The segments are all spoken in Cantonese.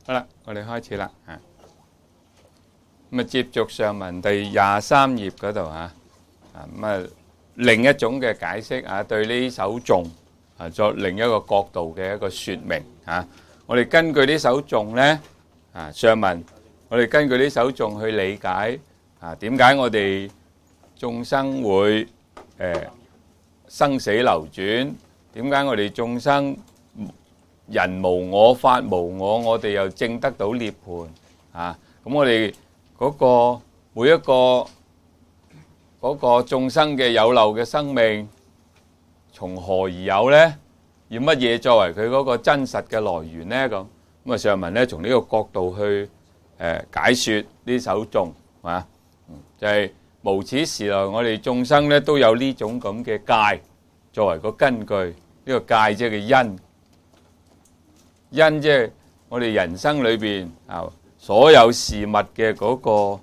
好啦，我哋開始啦嚇。咁接續上文第23頁嗰度嚇，另一種嘅解釋啊，對呢首頌作另一個角度嘅一個説明嚇。我哋根據呢首頌呢上文，我哋根據呢首頌去理解點解我哋眾生會生死流轉？點解我哋眾生人無我法無我哋又證得到涅槃啊？咁我哋嗰個每一個嗰個眾生嘅有漏嘅生命，從何而有呢？以乜嘢作為佢嗰個真實嘅來源呢？咁上文咧從呢個角度去解説呢首頌啊，就係無始時來我哋眾生咧都有呢種咁嘅界作為個根據，呢個界即係因。因即係我哋人生裏邊所有事物嘅嗰個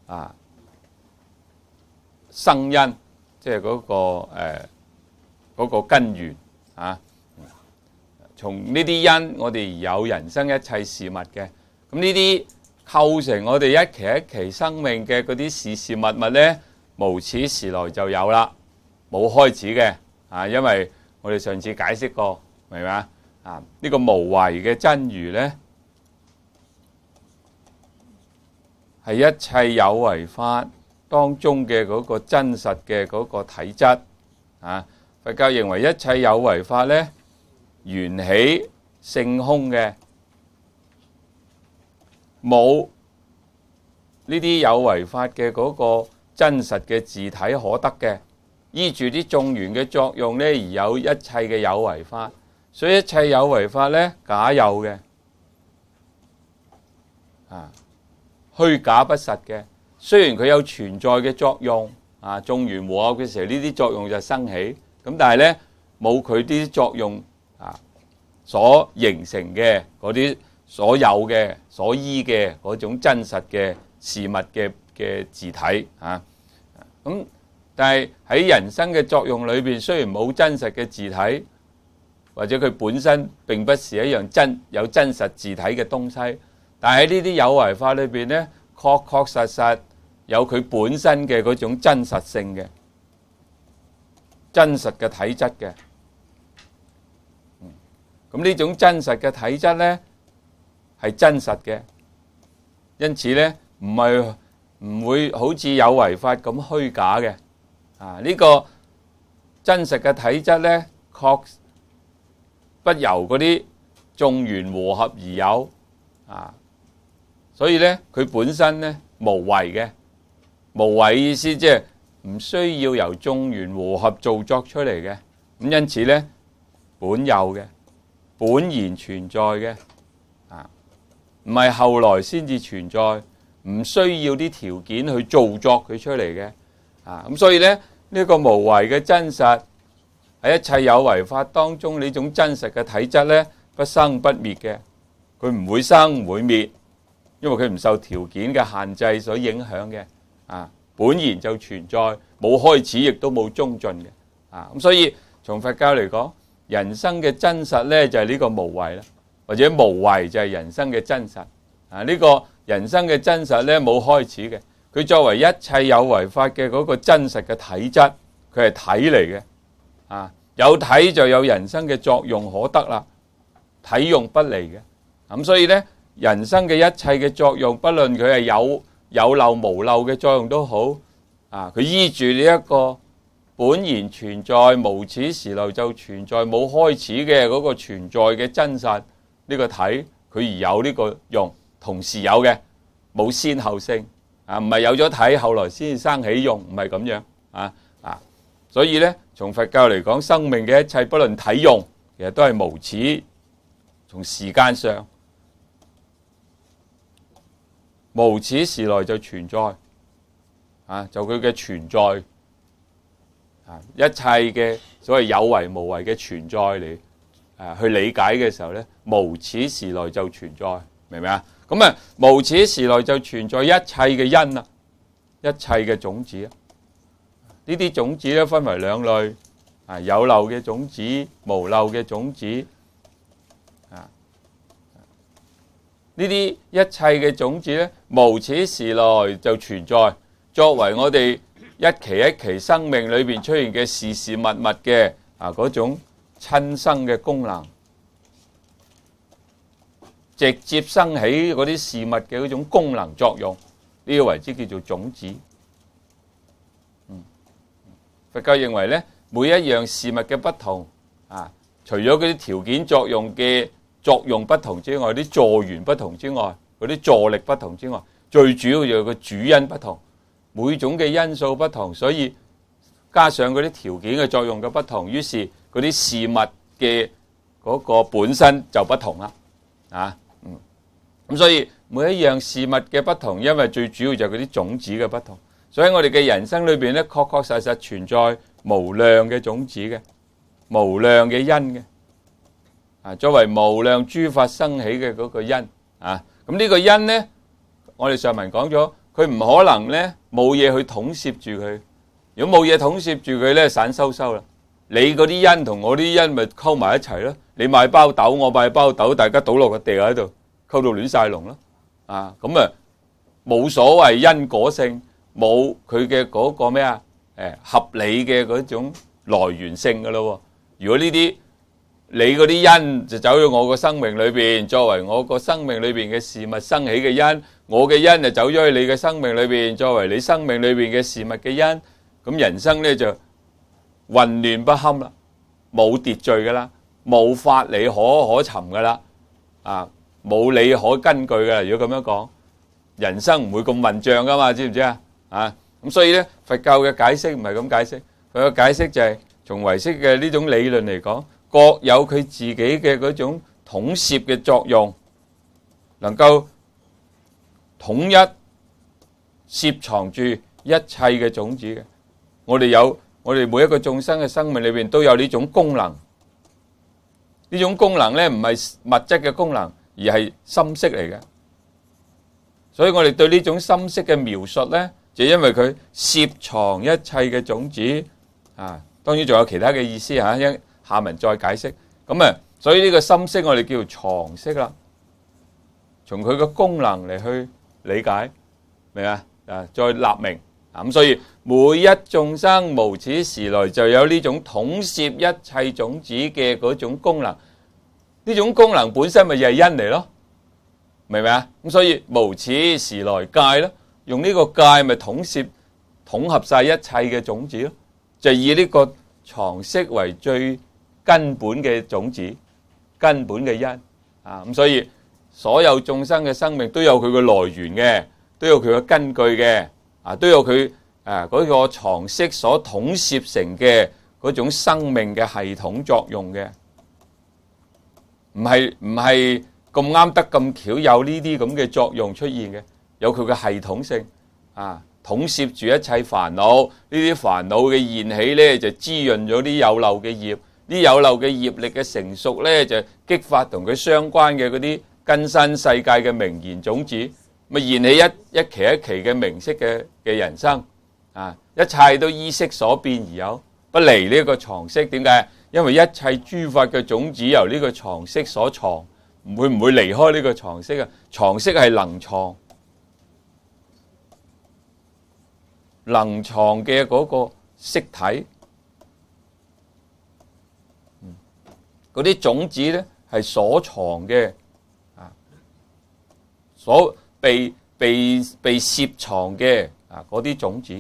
生因，即係嗰個根源啊。從呢啲因，我哋而有人生一切事物嘅。咁呢啲構成我哋一期一期生命嘅嗰啲事事物物呢，無始時來就有啦，冇開始嘅因為我哋上次解釋過，明唔明啊？呢個無為嘅真如呢，係一切有為法當中嘅嗰個真實嘅嗰個體質佛教認為一切有為法呢，緣起性空嘅，冇呢啲有為法嘅嗰個真實嘅自體可得嘅，依住啲眾緣嘅作用呢，而有一切嘅有為法。所以一切有為法呢，假有嘅，虛假不實嘅。雖然佢有存在嘅作用，眾緣和合嘅時候，呢啲作用就生起。咁但係呢，冇佢啲作用所形成嘅嗰啲所有嘅、所依嘅嗰種真實嘅事物嘅自體咁但係喺人生嘅作用裏邊，雖然冇真實嘅自體。或者佢本身並不是一樣有真實自體嘅東西，但係喺呢啲有為法裏邊呢，確確實實有佢本身嘅嗰種真實性嘅、真實嘅體質嘅。咁呢種真實嘅體質呢，係真實嘅，因此呢唔會好似有為法咁虛假嘅。呢個真實嘅體質呢，確不由嗰啲眾緣和合而有所以呢，佢本身呢無為嘅，無為意思即係唔需要由眾緣和合造作出嚟嘅。咁因此呢，本有嘅，本然存在嘅，唔係後來先至存在，唔需要啲條件去造作佢出嚟嘅。咁所以呢，呢個無為嘅真實。喺一切有為法當中，呢種真實嘅體質呢，不生不滅嘅，佢唔會生唔會滅，因為佢唔受條件嘅限制所影響嘅，本然就存在，冇開始亦都冇終盡嘅，咁所以從佛教嚟講，人生嘅真實呢，就係呢個無為啦，或者無為就係人生嘅真實，呢個人生嘅真實呢，冇開始嘅，佢作為一切有為法嘅嗰個真實嘅體質，佢係體嚟嘅。有體就有人生嘅作用可得啦，體用不離嘅。咁所以呢，人生嘅一切嘅作用，不論佢係有漏無漏嘅作用都好，佢依住呢一個本然存在、無始時來就存在、冇開始嘅嗰個存在嘅真實呢個體，佢而有呢個用，同時有嘅，冇先後性，唔係有咗體後來先生起用，唔係咁樣所以呢，從佛教嚟講，生命嘅一切不論體用，其實都係無始。從時間上，無始時來就存在，就佢嘅存在，一切嘅所謂有為無為嘅存在嚟去理解嘅時候呢，無始時來就存在，明唔明啊？咁無始時來就存在一切嘅因啊，一切嘅種子啊。呢啲種子咧分為兩類，有漏嘅種子、無漏嘅種子。 呢啲一切嘅種子咧，無始時來就存在，作為我哋一期一期生命裏邊出現嘅事事物物嘅嗰種親生嘅功能，直接生起嗰啲事物嘅嗰種功能作用，呢個為之叫做種子。佛教認為咧，每一樣事物嘅不同除咗嗰啲條件作用嘅作用不同之外，啲助緣不同之外，嗰啲助力不同之外，最主要就係個主因不同，每種嘅因素不同，所以加上嗰啲條件嘅作用嘅不同，於是嗰啲事物嘅嗰個本身就不同啦。咁所以每一樣事物嘅不同，因為最主要就係嗰啲種子嘅不同，所以我哋嘅人生裏邊咧，確確實實存在無量嘅種子嘅，無量嘅因嘅，作為無量諸法生起嘅嗰個因咁呢個因呢，我哋上文講咗，佢唔可能呢冇嘢去統攝住佢。如果冇嘢統攝住佢呢，散收收啦。你嗰啲因同我啲因咪溝埋一齊咯。你買包豆，我買包豆，大家倒落個地喺度，溝到亂晒龍咯。咁啊冇所謂因果性，冇佢嘅嗰個咩合理嘅嗰種來源性噶咯。如果呢啲你嗰啲因就走咗我個生命裏邊，作為我個生命裏邊嘅事物生起嘅因，我嘅因就走咗去你嘅生命裏邊，作為你生命裏邊嘅事物嘅因，咁人生呢就混亂不堪啦，冇秩序噶啦，冇法理可尋噶啦，冇理可根據噶啦。如果咁樣講，人生唔會咁混帳噶嘛，知唔知咁所以呢，佛教嘅解釋唔係咁解釋，佢嘅解釋就係從唯識嘅呢種理論嚟講，各有佢自己嘅嗰種統攝嘅作用，能夠統一攝藏住一切嘅種子嘅。我哋每一個眾生嘅生命裏邊都有呢種功能。呢種功能呢，唔係物質嘅功能，而係心識嚟嘅。所以我哋對呢種心識嘅描述呢，就因為佢攝藏一切嘅種子當然仲有其他嘅意思下文再解釋。所以呢個心識我哋叫藏識啦。從佢嘅功能嚟去理解，明啊？再立明。咁所以每一眾生無始時來就有呢種統攝一切種子嘅嗰種功能。呢種功能本身咪就係因嚟咯，明唔明啊？咁所以無始時來界咯，用呢個界咪統合晒一切嘅種子咯，就以呢個藏識為最根本嘅種子，根本嘅因咁所以所有眾生嘅生命都有佢嘅來源嘅，都有佢嘅根據嘅，都有佢嗰個藏識所統攝成嘅嗰種生命嘅系統作用嘅，唔係咁啱得咁巧有呢啲咁嘅作用出現嘅，有佢嘅系統性統攝住一切煩惱，呢啲煩惱嘅現起呢，就滋潤咗啲有漏嘅業，啲有漏嘅業力嘅成熟呢，就激發同佢相關嘅嗰啲根身世界嘅名言種子，咪現起一期一期嘅名色嘅人生一切都依識所變而有，不離呢個藏識。點解？因為一切諸法嘅種子由呢個藏識所藏，唔會離開呢個藏識藏識係能藏。能藏嘅嗰個色體，嗰啲種子呢係所藏嘅，所被攝藏嘅嗰啲種子，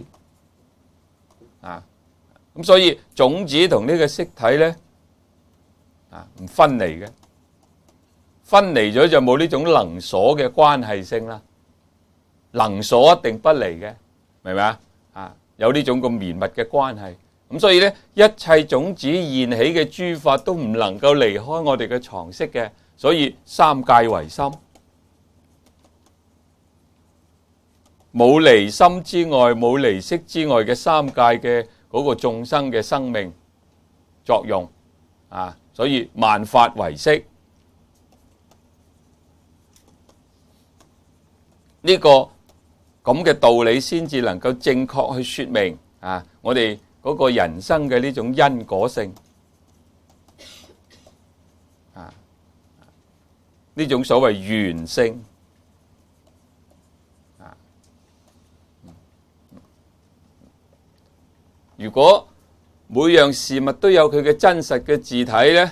咁所以種子同呢個色體呢唔分離嘅，分離咗就冇呢種能所嘅關係性啦，能所一定不離嘅，明唔明啊？有呢種咁綿密嘅關係，咁所以呢，一切種子現起嘅諸法都唔能夠離開我哋嘅藏識嘅，所以三界唯心，冇離心之外，冇離識之外嘅三界嘅嗰個眾生嘅生命作用所以萬法唯識呢個咁嘅道理先至能夠正確去說明我哋嗰個人生嘅呢種因果性呢種所謂原性。如果每樣事物都有佢嘅真實嘅字體咧，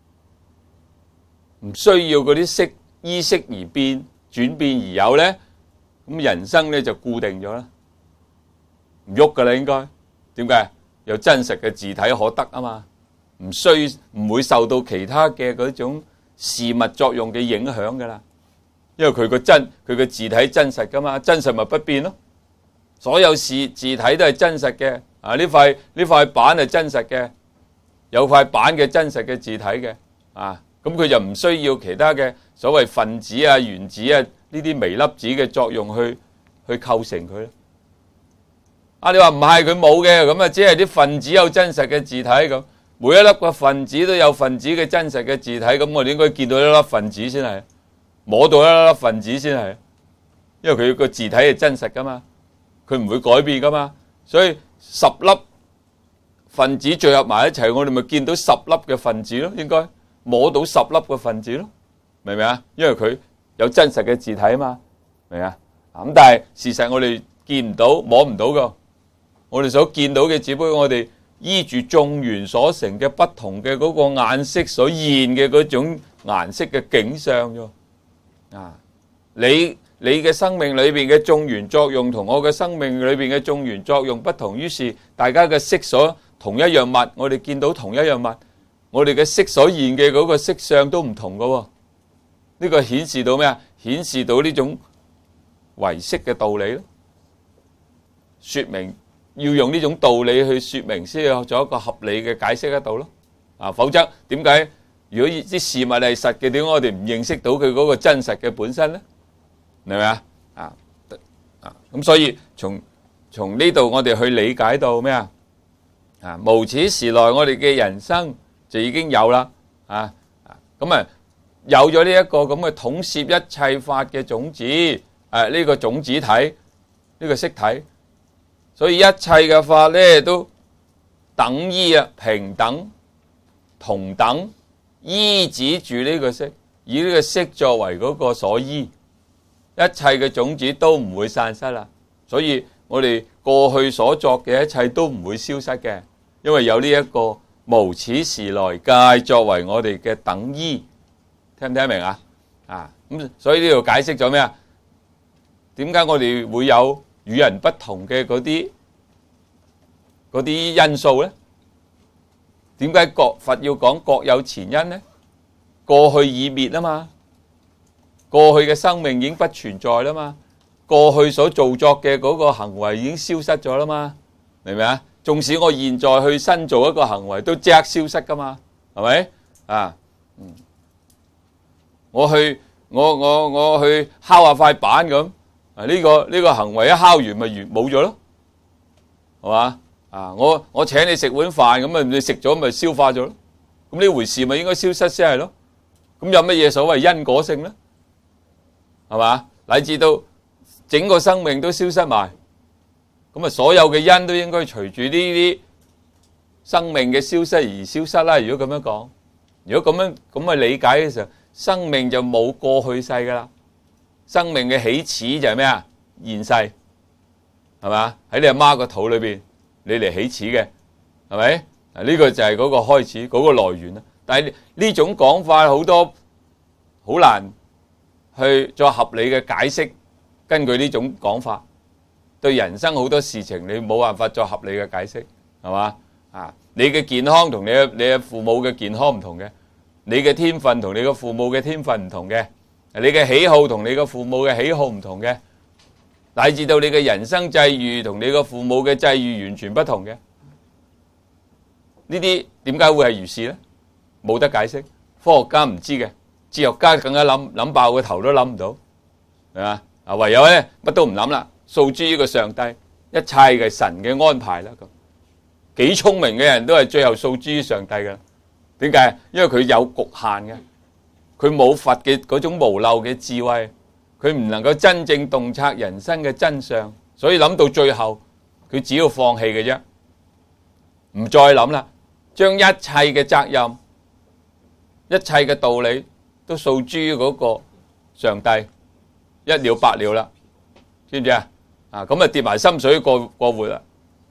唔需要嗰啲色依色而變、轉變而有咧，咁人生咧就固定咗啦，唔喐噶啦應該。點解？有真實嘅字體可得啊嘛，唔會受到其他嘅嗰種事物作用嘅影響噶啦，因為佢個字體真實噶嘛，真實咪不變咯。所有字體都係真實嘅。啊！呢塊板係真實嘅，有塊板嘅真實嘅字體嘅，啊，咁佢就唔需要其他嘅所謂分子啊、原子啊呢啲微粒子嘅作用去構成佢。啊，你話唔係佢冇嘅，咁啊只係啲分子有真實嘅字體咁，每一粒個分子都有分子嘅真實嘅字體，咁我哋應該見到一粒分子先係，摸到一粒分子先係，因為佢個字體係真實噶嘛，佢唔會改變噶嘛，所以10粒分子聚合埋一齊，我哋咪見到10粒嘅分子咯，應該摸到10粒嘅分子咯，明唔明啊？因為佢有真實嘅字體啊嘛，明唔明啊？咁但係事實我哋見唔到、摸唔到噶，我哋所見到嘅只不過我哋依住眾緣所成嘅不同嘅嗰個顏色所現嘅嗰種顏色嘅景象啫。啊，你嘅生命裏邊嘅眾緣作用同我嘅生命裏邊嘅眾緣作用不同，於是大家嘅色所同一樣物，我哋見到同一樣物，我哋嘅色所現嘅嗰個色相都唔同㗎喎。呢個顯示到咩啊？顯示到呢種唯識嘅道理咯。說明要用呢種道理去說明，先有咗一個合理嘅解釋得到咯。啊，否則點解如果啲事物係實嘅，點解我哋唔認識到佢嗰個真實嘅本身咧？明唔明啊？咁所以從呢度我哋去理解到咩啊？無始時來我哋嘅人生就已經有啦。咁有咗呢一個咁嘅統攝一切法嘅種子，呢個種子體，呢個色體，所以一切嘅法咧都等依啊，平等、同等，依止住呢個色，以呢個色作為嗰個所依。一切嘅種子都唔會散失啦，所以我哋過去所作嘅一切都唔會消失嘅，因為有呢一個無始時來界作為我哋嘅等依，聽唔聽得明啊？咁所以呢度解釋咗咩啊？點解我哋會有與人不同嘅嗰啲因素咧？點解佛要講各有前因咧？過去已滅啊嘛。過去嘅生命已經不存在啦嘛，過去所做作嘅嗰個行為已經消失咗啦嘛，明唔明啊？縱使我現在去新做一個行為，都即刻消失噶嘛，係咪？我去敲下塊板咁，呢個行為一敲完咪冇咗咯，係嘛？我請你食碗飯咁你食咗咪消化咗咯，咁呢回事咪應該消失先係咯？咁有乜嘢所謂因果性咧？係嘛？乃至到整個生命都消失埋，咁啊所有嘅因都應該隨住呢啲生命嘅消失而消失啦。如果咁樣講，如果咁樣理解嘅時候，生命就冇過去世噶啦。生命嘅起始就係咩啊？現世，係嘛？喺你阿媽個肚裏邊，你嚟起始嘅，係咪？呢個就係嗰個開始，嗰個來源啦。但係呢種講法好多好難去做合理嘅解釋，根據呢種講法，對人生好多事情你冇辦法做合理嘅解釋，係嘛？你嘅健康同你嘅父母嘅健康唔同嘅，你嘅天分同你嘅父母嘅天分唔同嘅，你嘅喜好同你嘅父母嘅喜好唔同嘅，乃至到你嘅人生際遇同你嘅父母嘅際遇完全不同嘅，呢啲點解會係如是呢？冇得解釋，科學家唔知嘅。哲學家更加諗爆個頭都諗唔到，係嘛？唯有咧乜都唔諗啦，訴諸呢個上帝，一切嘅神嘅安排啦。咁幾聰明嘅人都係最後訴諸於上帝噶。點解？因為佢有局限嘅，佢冇佛嘅嗰種無漏嘅智慧，佢唔能夠真正洞察人生嘅真相，所以諗到最後，佢只要放棄嘅啫，唔再諗啦，將一切嘅責任、一切嘅道理都訴諸於嗰個上帝，一了百了啦，知唔知啊？咁啊跌埋心水過活啦，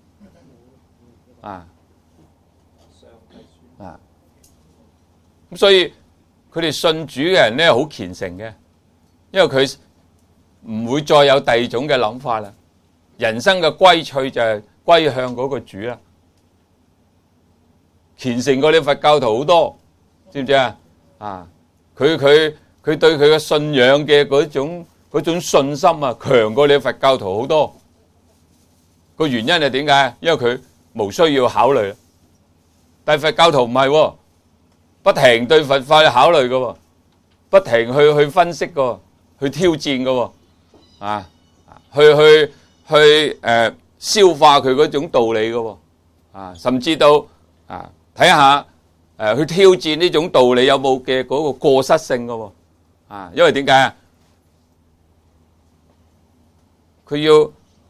咁所以佢哋信主嘅人咧好虔誠嘅，因為佢唔會再有第二種嘅諗法啦。人生嘅歸趣就係歸向嗰個主啦，虔誠過你佛教徒好多，知唔知啊？佢對佢嘅信仰嘅嗰種信心啊，強過你佛教徒好多。個原因係點解？因為佢無需要考慮，但係佛教徒唔係喎，不停對佛法去考慮嘅，不停去分析嘅，去挑戰嘅，去消化佢嗰種道理嘅，甚至到睇下去挑戰呢種道理有冇嘅嗰個過失性嘅，因為點解啊？佢要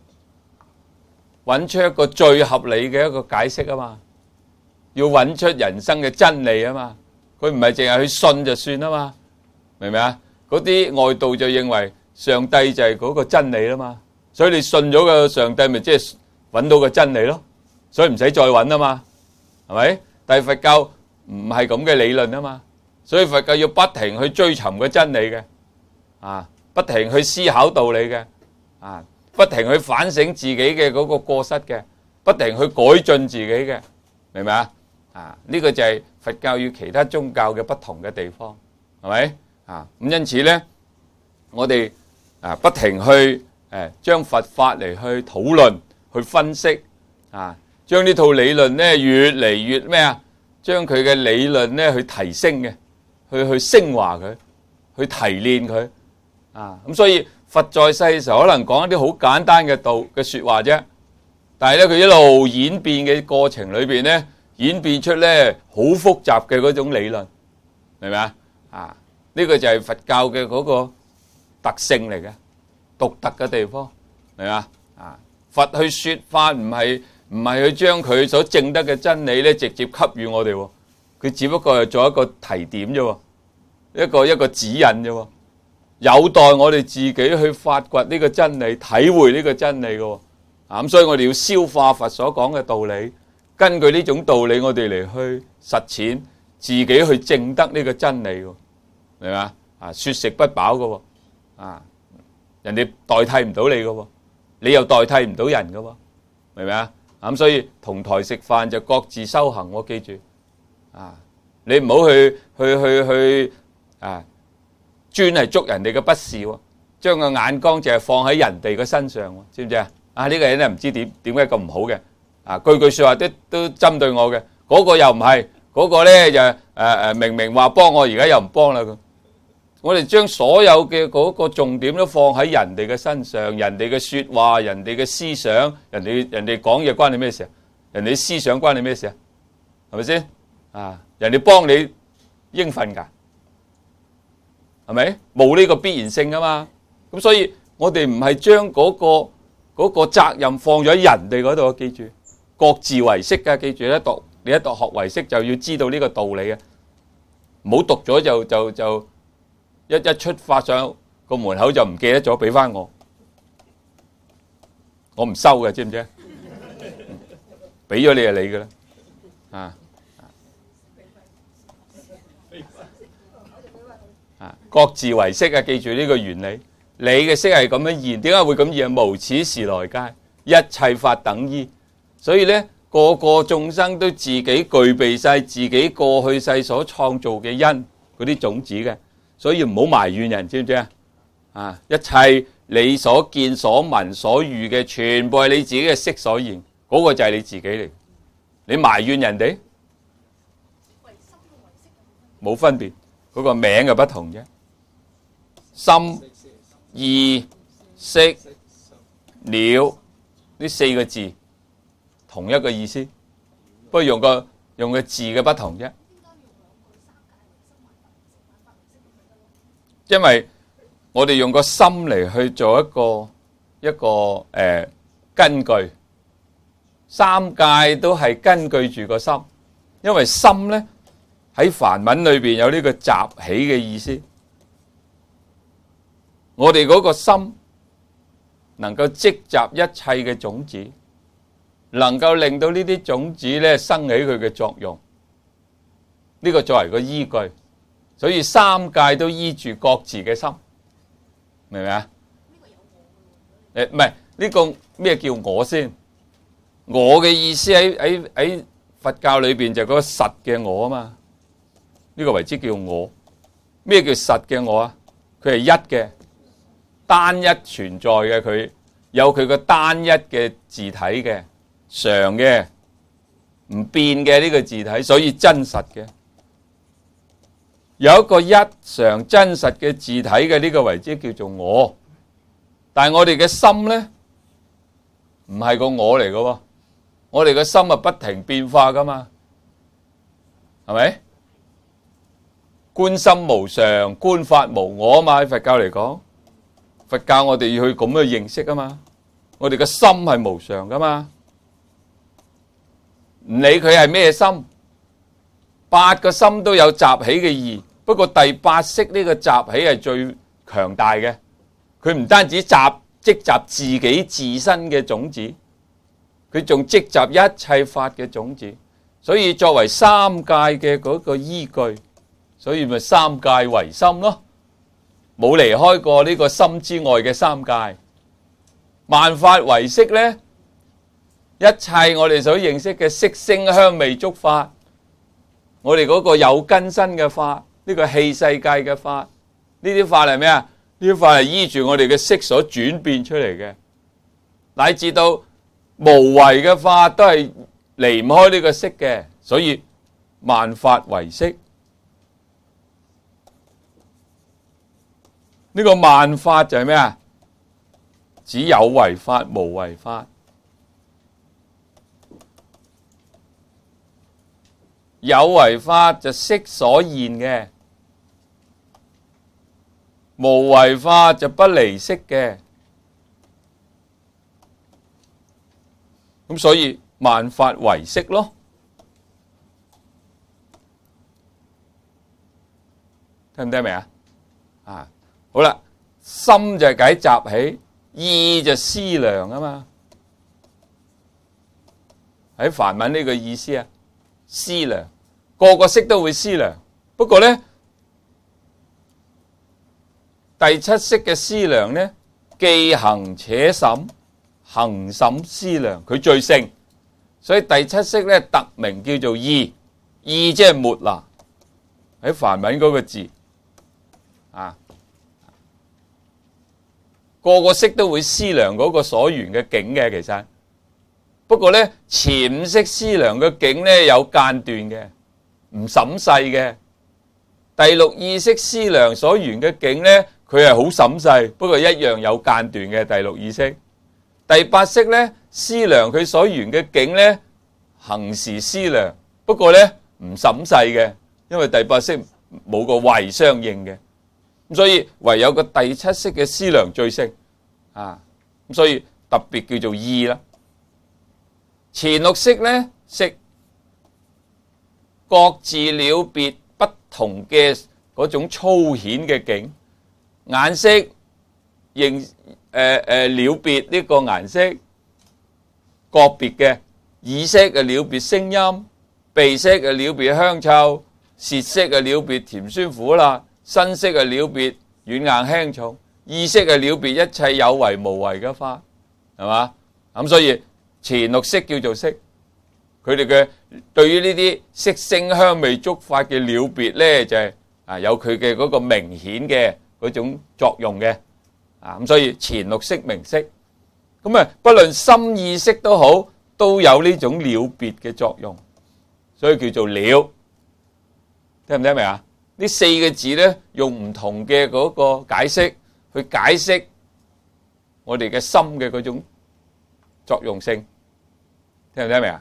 揾出一個最合理嘅一個解釋啊嘛，要揾出人生嘅真理啊嘛，佢唔係淨係去信就算啊嘛，明唔明啊？嗰啲外道就認為上帝就係嗰個真理啦嘛，所以你信咗個上帝咪即係揾到個真理咯，所以唔使再揾啊嘛，係咪？但係佛教唔係咁嘅理論啊嘛，所以佛教要不停去追尋個真理嘅，不停去思考道理嘅，不停去反省自己嘅嗰個過失嘅，不停去改進自己嘅，明唔明啊？呢個就係佛教與其他宗教嘅不同嘅地方，係咪？咁因此咧，我哋不停去將佛法嚟去討論、去分析，將呢套理論咧越嚟越咩啊？將佢嘅理論咧去提升嘅，去升華佢，去提煉佢，咁所以佛在世嘅時候可能講一啲好簡單嘅道嘅說話啫，但係咧佢一路演變嘅過程裏邊咧，演變出咧好複雜嘅嗰種理論，明唔明啊？呢個就係佛教嘅嗰個特性嚟嘅，獨特嘅地方，明唔明啊？佛去說法唔係去將佢所證得嘅真理咧直接給予我哋，佢只不過係做一個提點啫，一個指引啫，有待我哋自己去發掘呢個真理，體會呢個真理嘅。咁所以我哋要消化佛所講嘅道理，根據呢種道理我哋嚟去實踐，自己去證得呢個真理嘅，明嘛？說食不飽嘅，人哋代替唔到你嘅，你又代替唔到人嘅，明唔明啊？咁所以同台食飯就各自修行，我記住，你唔好去專係捉人哋嘅不是，將個眼光淨係放喺人哋嘅身上，知唔知啊？呢個人咧唔知點解咁唔好嘅，句句說話都針對我嘅，嗰個又唔係，嗰個咧就明明話幫我，而家又唔幫啦咁。我哋將所有嘅嗰個重點都放喺人哋嘅身上，人哋嘅說話，人哋嘅思想，人哋講嘢關你咩事啊？人哋思想關你咩事啊？係咪先？人哋幫你應份噶，係咪？冇呢個必然性噶嘛。咁所以我哋唔係將嗰個責任放咗喺人哋嗰度，記住，各自為適噶，記住你一讀學為適就要知道呢個道理嘅，唔好讀咗就一出發上個門口就唔記得咗，俾翻我唔收嘅，知唔知？俾咗你係你嘅啦，各自為適啊！記住呢個原理，你嘅適係咁樣現，點解會咁現？無始時來皆，一切法等依，所以咧個個眾生都自己具備晒自己過去世所創造嘅因嗰啲種子嘅。所以唔好埋怨人，知唔知啊？一切你所見所聞所遇嘅，全部係你自己嘅識所現，嗰個就係你自己嚟。你埋怨人哋，冇分別，嗰個名嘅不同啫。心、意、識、了呢四個字，同一個意思，不過用個字嘅不同啫。因為我哋用個心嚟去做一個根據，三界都係根據住個心，因為心咧喺梵文裏邊有呢個集起嘅意思。我哋嗰個心能夠積集一切嘅種子，能夠令到呢啲種子咧生起佢嘅作用。呢個作為個依據，所以三界都依住各自嘅心，明唔明啊？唔係呢個咩叫我先？我嘅意思喺佛教裏邊就嗰個實嘅我啊嘛。呢個為之叫我。咩叫實嘅我啊？佢係一嘅，單一存在嘅，佢有佢個單一嘅自體嘅，常嘅，唔變嘅呢個自體，所以真實嘅。有一個一常真實嘅自體嘅，呢個為之叫做我。但係我哋嘅心呢，唔係個我嚟嘅喎，我哋嘅心係不停變化噶嘛，係咪？觀心無常，觀法無我啊嘛，喺佛教嚟講，佛教我哋要去咁去認識啊嘛，我哋嘅心係無常噶嘛，唔理佢係咩心，八個心都有集起嘅義，不過第八識呢個集起係最強大嘅，佢唔單止積集自己自身嘅種子，佢仲積集一切法嘅種子，所以作為三界嘅嗰個依據，所以咪三界唯心咯，冇離開過呢個心之外嘅三界。萬法唯識呢，一切我哋所認識嘅色聲香味觸法，我哋嗰個有根身嘅法，呢個器世界嘅法，呢啲法係咩啊？呢啲法係依住我哋嘅色所轉變出嚟嘅，乃至到無為嘅法都係離唔開呢個色嘅，所以萬法唯識。呢個萬法就係咩啊？只有為法，無為法。有為法就色所現嘅，無為法就不離色嘅。咁所以萬法唯識咯。聽唔聽明啊？啊，好啦，心就係解集起，意就思量啊嘛。喺梵文呢個意思啊，思量。個個識都會思量，不過呢，第七識嘅思量呢，既行且審，行審思量，佢最勝，所以第七識呢，特名叫做意，意即係末那，喺梵文嗰個字啊，個個識都會思量嗰個所緣嘅境嘅，其實，不過呢，前五識思量嘅境呢，有間斷嘅。唔審細嘅，第六意識思量所緣嘅境呢，佢係好審細，不過一樣有間斷嘅第六意識。第八識呢，思量佢所緣嘅境呢，行時思量，不過呢唔審細嘅，因為第八識冇個慧相應嘅，咁所以唯有個第七識嘅思量最勝啊，咁所以特別叫做意啦。前六識呢，識。各自了別不同嘅嗰種粗顯嘅境，眼識了別呢個顏色，個別嘅耳識了別聲音，鼻識了別香臭，舌識了別甜酸苦辣，身識了別軟硬輕重，意識了別一切有為無為嘅法，係嘛？咁所以前六識叫做識。佢哋嘅對於呢啲色聲香味觸法嘅了別咧，就係有佢嘅嗰個明顯嘅嗰種作用嘅，咁所以前六識名色，咁啊不論心意識都好，都有呢種了別嘅作用，所以叫做了。聽唔聽明啊？呢四個字咧，用唔同嘅嗰個解釋去解釋我哋嘅心嘅嗰種作用性，聽唔聽明啊？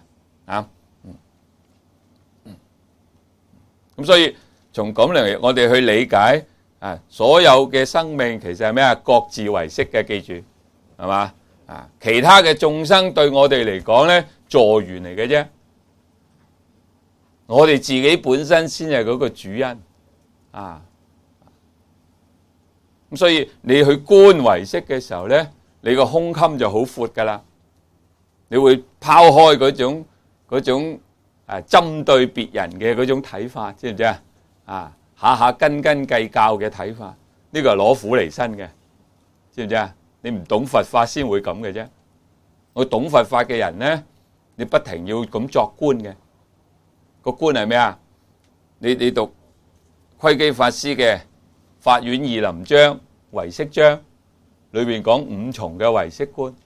咁所以從咁嚟，我哋去理解所有嘅生命其實係咩啊？各自為識嘅，記住係嘛？其他嘅眾生對我哋嚟講咧，助緣嚟嘅啫。 我哋自己本身先係嗰個主因啊。咁所以你去觀唯識嘅時候咧，你個胸襟就好闊噶啦，你會拋開嗰種針對別人嘅嗰種睇法，知唔知啊？啊，下下斤斤計較嘅睇法，呢個係攞苦嚟辛嘅，知唔知啊？你唔懂佛法先會咁嘅啫。我懂佛法嘅人咧，你不停要咁作觀嘅。個觀係咩啊？你讀窺基法師嘅《法苑義林章》唯識章裏邊講五重嘅唯識觀，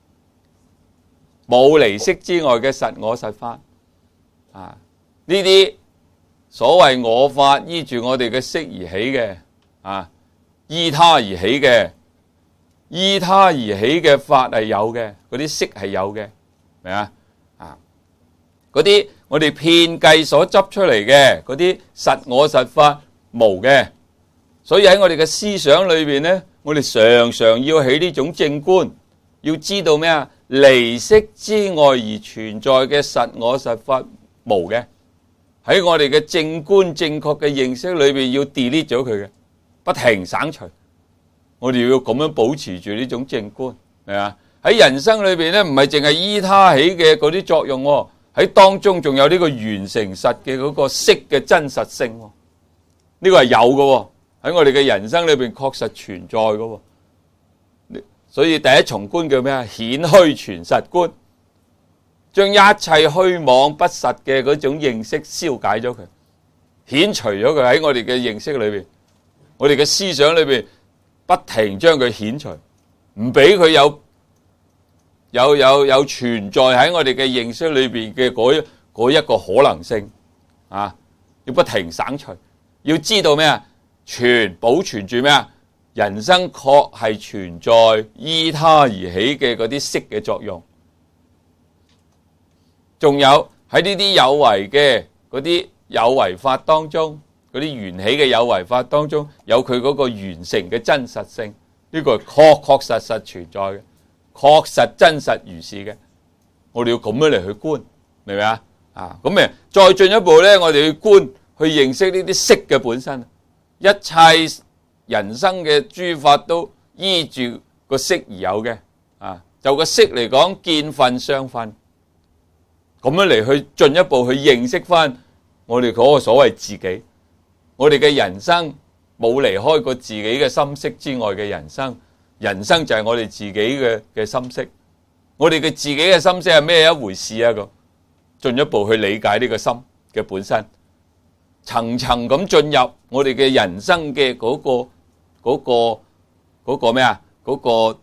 冇離識之外嘅實我實法啊！呢啲所謂我法依住我哋嘅識而起嘅啊，依他而起嘅，依他而起嘅法係有嘅，嗰啲識係有嘅，明啊？啊，嗰啲我哋遍計所執出嚟嘅嗰啲實我實法無嘅，所以喺我哋嘅思想裏邊咧，我哋常常要起呢種正觀，要知道咩啊？離識之外而存在嘅實我實法無嘅，喺我哋嘅正觀正確嘅認識裏邊要 delete 咗佢嘅，不停省除。我哋要咁樣保持住呢種正觀，係嘛？喺人生裏邊咧，唔係淨係依他起嘅嗰啲作用喎，喺當中仲有呢個緣成實嘅嗰個識嘅真實性，呢個係有嘅，喺我哋嘅人生裏邊確實存在嘅。所以第一重觀叫咩啊？顯虛全實觀，將一切虛妄不實嘅嗰種認識消解咗佢，遣除咗佢喺我哋嘅認識裏邊，我哋嘅思想裏邊不停將佢遣除，唔俾佢有存在喺我哋嘅認識裏邊嘅嗰一個可能性啊！要不停省除，要知道咩啊？保存住咩啊？人生確係存在依他而起嘅嗰啲識嘅作用，仲有喺呢啲有為嘅嗰啲有為法當中，嗰啲緣起嘅有為法當中，有佢嗰個緣成嘅真實性，呢個係確實存在嘅，確實真實如是嘅。我哋要咁樣嚟去觀，明唔明啊？啊，咁咪再進一步咧，我哋去觀去認識呢啲識嘅本身，一切人生嘅諸法都依住個識而有嘅，啊，就個識嚟講，見分相分，咁樣嚟去進一步去認識翻我哋嗰個所謂自己，我哋嘅人生冇離開過自己嘅心識之外嘅人生，人生就係我哋自己嘅心識，我哋嘅自己嘅心識係咩一回事啊？咁進一步去理解呢個心嘅本身，層層咁進入我哋嘅人生嘅嗰個咩啊？嗰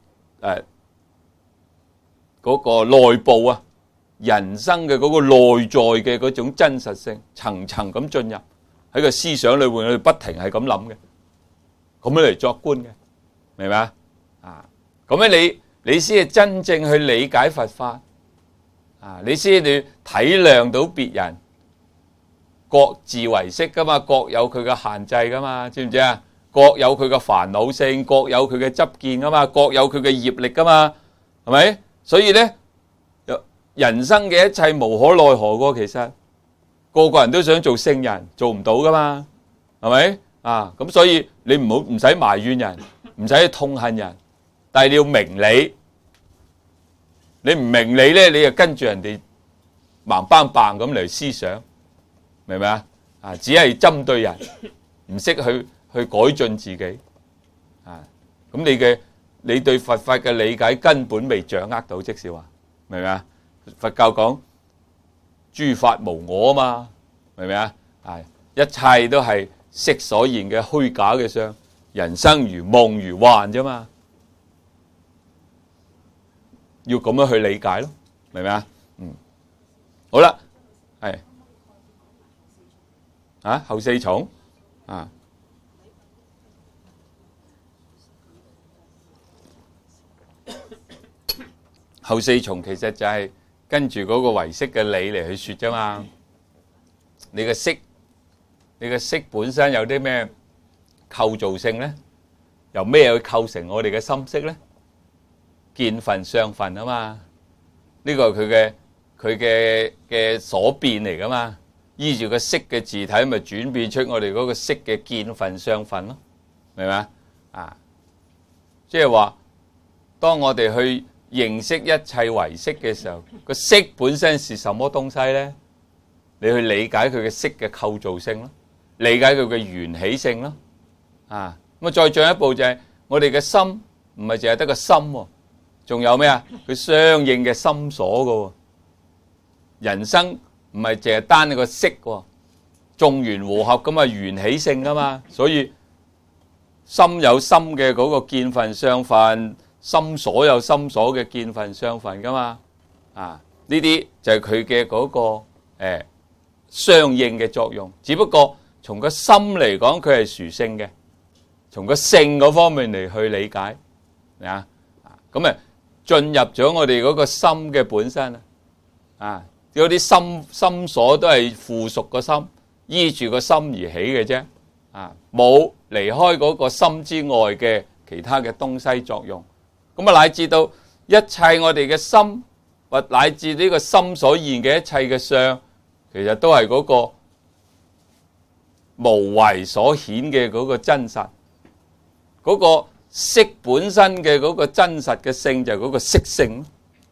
個內部啊，人生嘅嗰個內在嘅嗰種真實性，層層咁進入喺個思想裏邊，我哋不停係咁諗嘅，咁樣嚟作觀嘅，明唔明啊？啊，咁樣你先係真正去理解佛法啊，你先至體諒到別人各自為識噶嘛，各有佢嘅限制噶嘛，知唔知啊？各有佢嘅煩惱性，各有佢嘅執見噶嘛，各有佢嘅業力噶嘛，係咪？所以咧，人生嘅一切無可奈何噶，其實個個人都想做聖人，做唔到噶嘛，係咪？啊，咁所以你唔使埋怨人，唔使痛恨人，但係你要明理。你唔明理咧，你就跟住人哋盲棒棒咁嚟思想，明唔明啊？啊，只係針對人，唔識去改進自己，啊，咁你對佛法嘅理解根本未掌握到，即是話，明唔明啊？佛教講諸法無我啊嘛，明唔明啊？啊，一切都係色所現嘅虛假嘅相，人生如夢如幻啫嘛。要咁樣去理解咯，明唔明啊？嗯，好啦，係啊，後四重啊，後四重其實就係跟住嗰個唯識嘅理嚟去說啫嘛。你嘅識本身有啲咩構造性咧？由咩去構成我哋嘅心識咧？見分相分啊嘛，呢個係佢嘅所變嚟噶嘛， 依住個色嘅字體，咪轉變出我哋嗰個色嘅見分相分咯，明唔明啊？即係話，當我哋去認識一切唯識嘅時候，個色本身是什麼東西咧？你去理解佢嘅色嘅構造性咯，理解佢嘅緣起性咯，咁啊再進一步就係我哋嘅心唔係淨係得個心喎，仲有咩啊？佢相應嘅心所噶喎，人生唔係淨係單一個色喎，眾緣和合咁啊緣起性噶嘛，所以心有心嘅嗰個見分相分，心所有心所嘅見分相分噶嘛，呢啲就係佢嘅嗰個相應嘅作用，只不過從個心嚟講，佢係殊勝嘅；從個性嗰方面嚟去理解，咁啊進入咗我哋嗰個心嘅本身嗰啲心所都係附屬個心，依住個心而起嘅啫，冇離開嗰個心之外嘅其他嘅東西作用。咁啊乃至到一切我哋嘅心，或乃至呢個心所現嘅一切嘅相，其實都係嗰個無為所顯嘅嗰個真實，嗰個色本身嘅嗰個真實嘅性就係嗰個色性，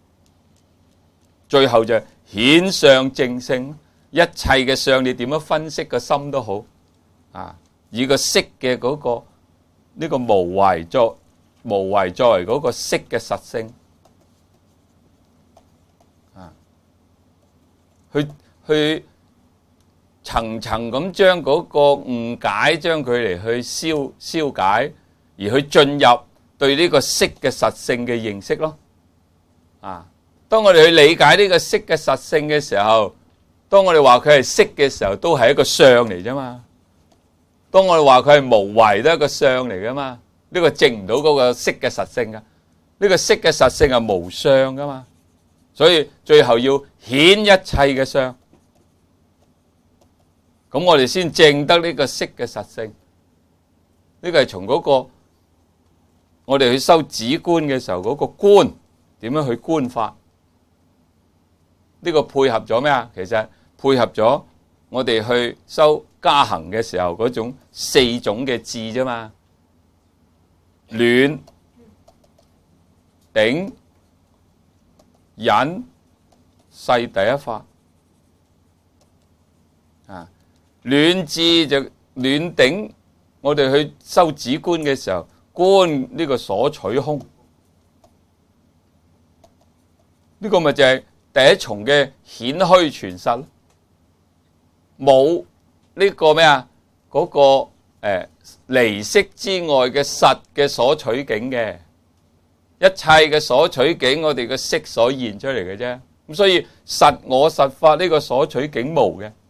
最後就係顯相正性。一切嘅相你點樣分析個心都好，以個色嘅嗰個呢個無為作為嗰個色嘅實性，去層層咁將嗰個誤解，將佢嚟去消解，而去進入對呢個色嘅實性嘅認識咯。當我哋去理解呢個色嘅實性嘅時候，當我哋話佢係色嘅時候，都係一個相嚟啫嘛。當我哋話佢係無為，都係一個相嚟噶嘛。呢個證唔到嗰個色嘅實性噶，呢個色嘅實性係無相噶嘛。所以最後要顯一切嘅相。咁我哋先證得呢個色嘅實性，呢個係從嗰個我哋去修止觀嘅時候嗰個觀點樣去觀法，呢個配合咗咩啊？其實配合咗我哋去修加行嘅時候嗰種4種嘅智啫嘛，暖、頂、忍、世第一法。暖智就暖頂，我哋去修止觀嘅時候，觀呢個所取空，呢個咪就係第一重嘅顯虛傳實。冇呢個咩啊？嗰個離色之外嘅實嘅所取境嘅，一切嘅所取境，我哋嘅色所現出嚟嘅啫。咁所以實我實法呢個所取境無嘅。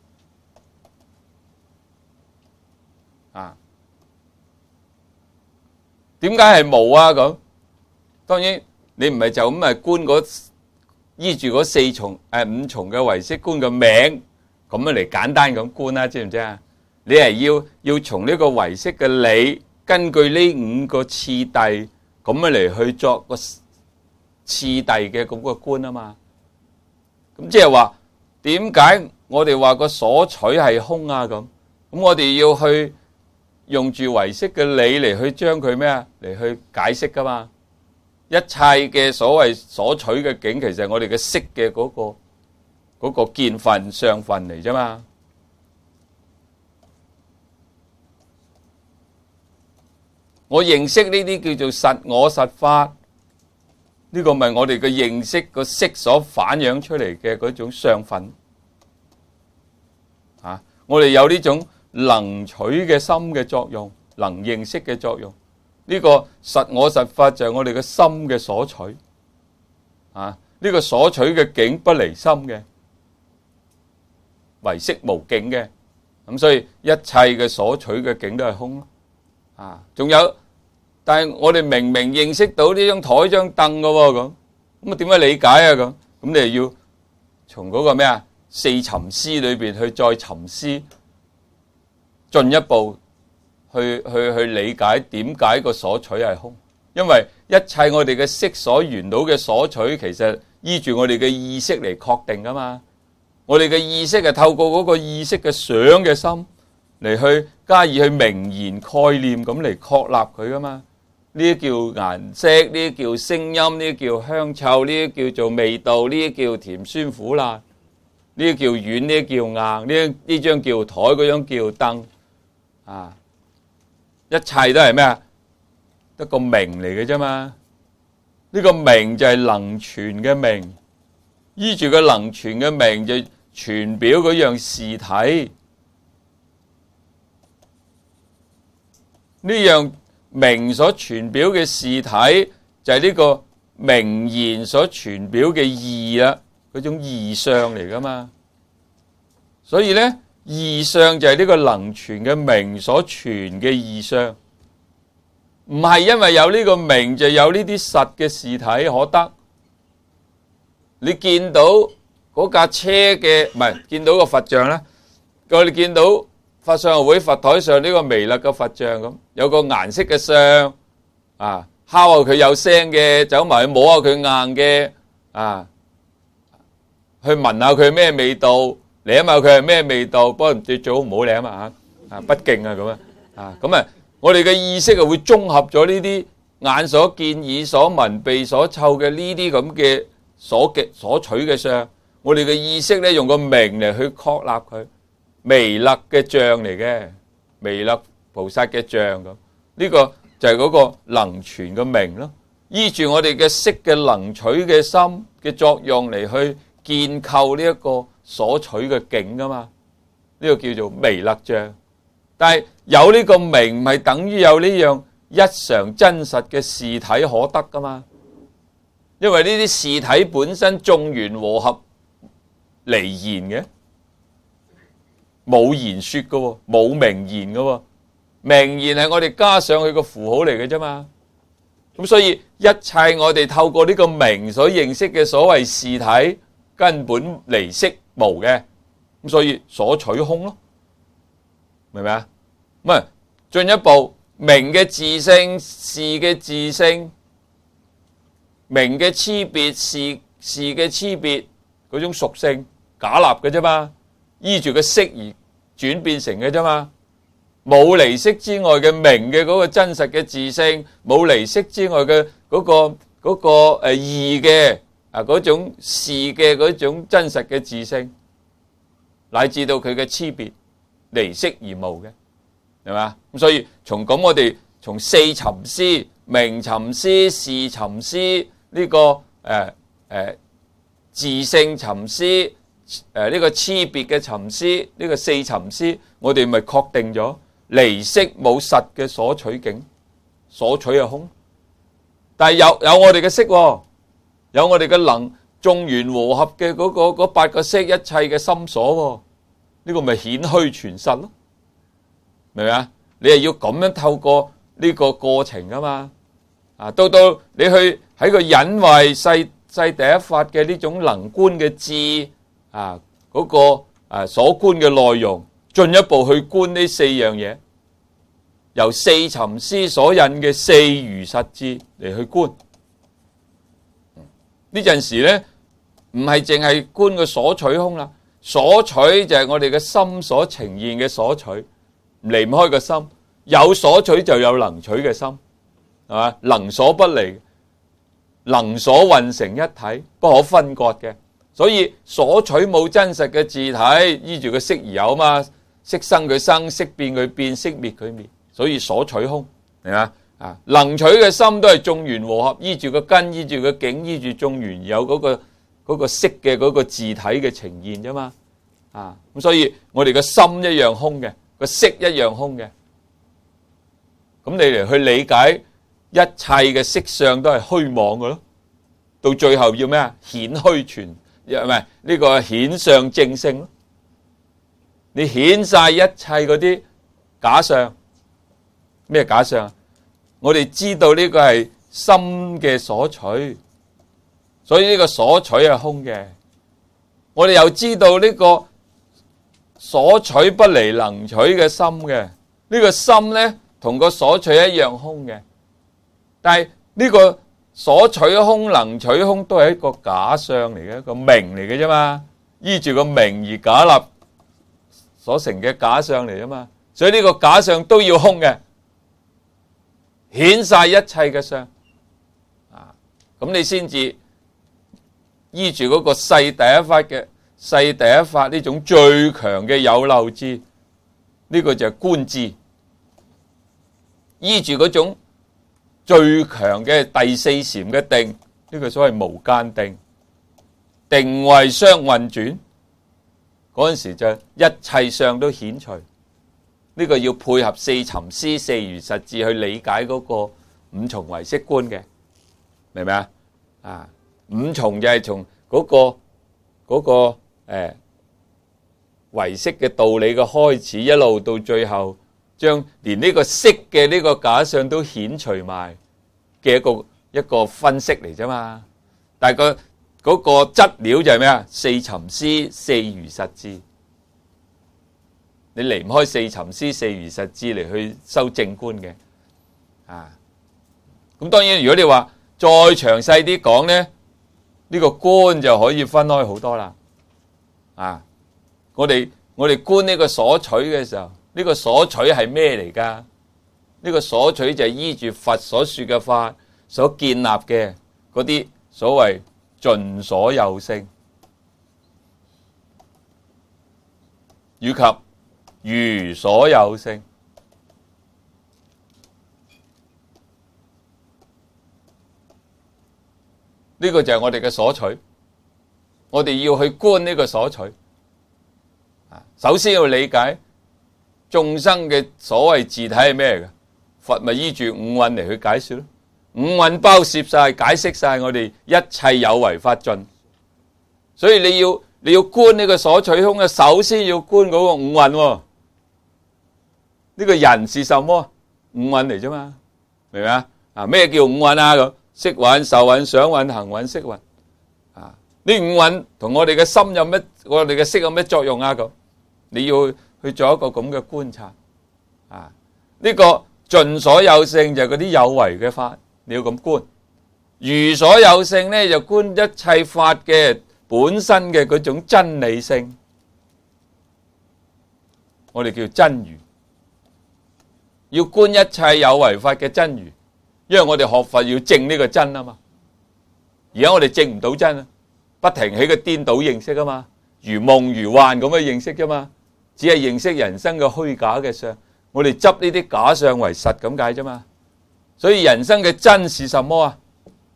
點解係無啊？咁當然你唔係就咁係觀依住嗰5重嘅唯識觀嘅名咁樣嚟簡單咁觀啦，知唔知啊？你係要從呢個唯識嘅理，根據呢5個次第咁樣嚟去作個次第嘅咁個觀啊嘛。咁即係話點解我哋話個所取係空啊？咁我哋要去用住唯識嘅理嚟去將佢咩啊？嚟去解釋噶嘛。一切嘅所謂所取嘅境，其實係我哋嘅識嘅嗰個見分相分嚟啫嘛。我認識呢啲叫做實我實法，呢個咪我哋嘅認識個識所反映出嚟嘅嗰種相分。我哋有呢種能取嘅心嘅作用，能認識嘅作用，呢個實我實法就係我哋嘅心嘅所取，呢個所取嘅境不離心嘅，唯識無境嘅，咁所以一切嘅所取嘅境都係空咯。仲有，但係我哋明明認識到呢張台張凳噶喎，咁啊點樣理解啊？咁你係要從嗰個咩啊4尋思裏邊去再尋思，進一步去理解點解個所取係空，因為一切我哋嘅色所緣到嘅所取，其實依住我哋嘅意識嚟確定噶嘛。 我哋嘅意識係透過嗰個意識嘅想嘅心嚟去加以去明言概念咁嚟確立佢噶嘛。呢啲叫顏色，呢啲叫聲音，呢啲叫香臭，呢啲叫做味道，呢啲叫甜酸苦辣，呢啲叫軟，呢啲叫硬，呢張叫台，嗰張叫凳，啊，一切都係咩啊？得個名嚟嘅啫嘛。呢個名就係能存嘅名，依住個能存嘅名就傳表嗰樣事體。呢樣名所傳表嘅事體就係呢個名言所傳表嘅義啦，嗰種義相嚟噶嘛。所以呢，義相就係呢個能傳嘅名所傳嘅義相，唔係因為有呢個名就有呢啲實嘅事體可得。你見到嗰架車嘅，唔係見到個佛像咧，我哋見到法相學會佛台上呢個彌勒嘅佛像咁，有個顏色嘅相啊，敲下佢有聲嘅，走埋去摸下佢硬嘅啊，去聞下佢咩味道，舐下佢係咩味道，不過最好唔好舐啊嚇，不敬啊咁啊，咁啊，我哋嘅意識啊會綜合咗呢啲眼所見、耳所聞、鼻所嗅嘅呢啲咁嘅所取嘅相，我哋嘅意識咧用個名嚟去確立佢。彌勒嘅像嚟嘅，彌勒菩薩嘅像咁，呢個就係嗰個能傳嘅名咯。依住我哋嘅識嘅能取嘅心嘅作用嚟去建構呢一個所取嘅境噶嘛，呢個叫做彌勒像。但係有呢個名唔係等於有呢樣一常真實嘅事體可得噶嘛，因為呢啲事體本身眾緣和合離言嘅。冇言說嘅，冇名言嘅，名言係我哋加上去個符號嚟嘅啫嘛。咁所以一切我哋透過呢個名所認識嘅所謂事體，根本離色無嘅。咁所以所取空咯，明唔明啊？咁啊，進一步名嘅自性、事嘅自性、名嘅差別、事嘅差別嗰種屬性假立嘅啫嘛。依住個色而轉變成嘅啫嘛，冇離色之外嘅名嘅嗰個真實嘅自性，冇離色之外嘅嗰個義嘅嗰種事嘅嗰種真實嘅自性，乃至到佢嘅差別離色而無嘅，係嘛？咁所以從咁我哋從四尋思、名尋思、事尋思呢個自性尋思。呢個差別嘅尋思，呢個四尋思，我哋咪確定咗離色冇實嘅所取境，所取係空。但係有我哋嘅色，有我哋嘅能眾緣和合嘅嗰八個色，一切嘅心所，呢個咪顯虛傳實咯，明唔明啊？你係要咁樣透過呢個過程啊嘛，到你去喺個隱慧世第一法嘅呢種能觀嘅智。嗰個所觀嘅內容，進一步去觀呢四樣嘢，由四尋思所引嘅四如實智嚟去觀。呢陣時咧，唔係淨係觀個所取空啦，所取就係我哋嘅心所呈現嘅所取，離唔開個心。有所取就有能取嘅心，係嘛？能所不離，能所混成一體，不可分割嘅。所以所取冇真實嘅自體，依住個色而有嘛，色生佢生，色變佢變，色滅佢滅，所以所取空，係嘛？能取嘅心都係眾緣和合，依住個根，依住個境，依住眾緣有嗰個色嘅嗰個自體嘅呈現啫嘛。咁所以我哋個心一樣空嘅，個色一樣空嘅。咁你嚟去理解一切嘅色相都係虛妄嘅咯，到最後要咩啊？顯虛傳。唔係呢個顯相正性咯，你顯晒一切嗰啲假相，咩假相啊？我哋知道呢個係心嘅所取，所以呢個所取係空嘅。我哋又知道呢個所取不離能取嘅心嘅，呢個心咧同個所取一樣空嘅，但係呢個。所取空能取空都係一個假相嚟嘅，一個名嚟嘅啫嘛。 依住個名而假立所成嘅假相嚟啊嘛，所以呢個假相都要空嘅，顯晒一切嘅相啊，咁你先至依住嗰個世第一法嘅世第一法呢種最強嘅有漏智，呢個就係觀智，依住嗰種最強嘅第四禪嘅定，呢個所謂無間定，定位相運轉，嗰陣時就一切相都顯除。呢個要配合四尋思四如實智去理解嗰個五重唯識觀嘅，明唔明啊？啊，五重就係從嗰個唯識嘅道理嘅開始，一路到最後，將連呢個色嘅呢個假相都顯除埋嘅一個分析嚟啫嘛。但係嗰個質料就係咩啊？四尋思四如實智。你離唔開四尋思四如實智嚟去修正觀嘅，啊，咁當然如果你話再詳細啲講咧，呢個觀就可以分開好多啦，啊，我哋觀呢個所取嘅時候，呢個所取係咩嚟噶？呢個所取就係依住佛所說嘅法所建立嘅嗰啲所謂盡所有性，以及如所有性，呢個就係我哋嘅所取。我哋要去觀呢個所取，首先要理解眾生嘅所謂自體係咩嚟嘅？佛咪依住五蘊嚟去解說咯。五蘊包攝晒、解釋晒我哋一切有為法盡。所以你要觀呢個所取空嘅，首先要觀嗰個五蘊喎。呢個人是什麼？五蘊嚟啫嘛，明唔明啊？啊，咩叫五蘊啊？咁色蘊、受蘊、想蘊、行蘊、識蘊。啊，呢五蘊同我哋嘅心有咩？我哋嘅識有咩作用啊？咁你要去做一個咁嘅觀察。啊，呢個盡所有性就係嗰啲有為嘅法，你要咁觀。如所有性咧，就觀一切法嘅本身嘅嗰種真理性，我哋叫真如。要觀一切有為法嘅真如，因為我哋學佛要證呢個真啊嘛。而家我哋證唔到真啊，不停喺個顛倒認識啊嘛，如夢如幻咁去認識啫嘛，只係認識人生嘅虛假嘅相，我哋執呢啲假相為實咁解啫嘛。所以人生嘅真是什麼啊？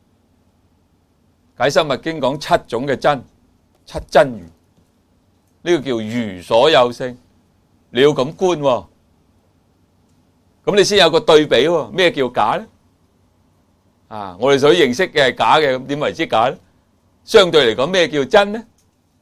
解深密經講七種嘅真，七真如，呢個叫如所有性，你要咁觀喎。咁你先有個對比喎，咩叫假咧？啊，我哋所認識嘅係假嘅，咁點為之假咧？相對嚟講，咩叫真咧？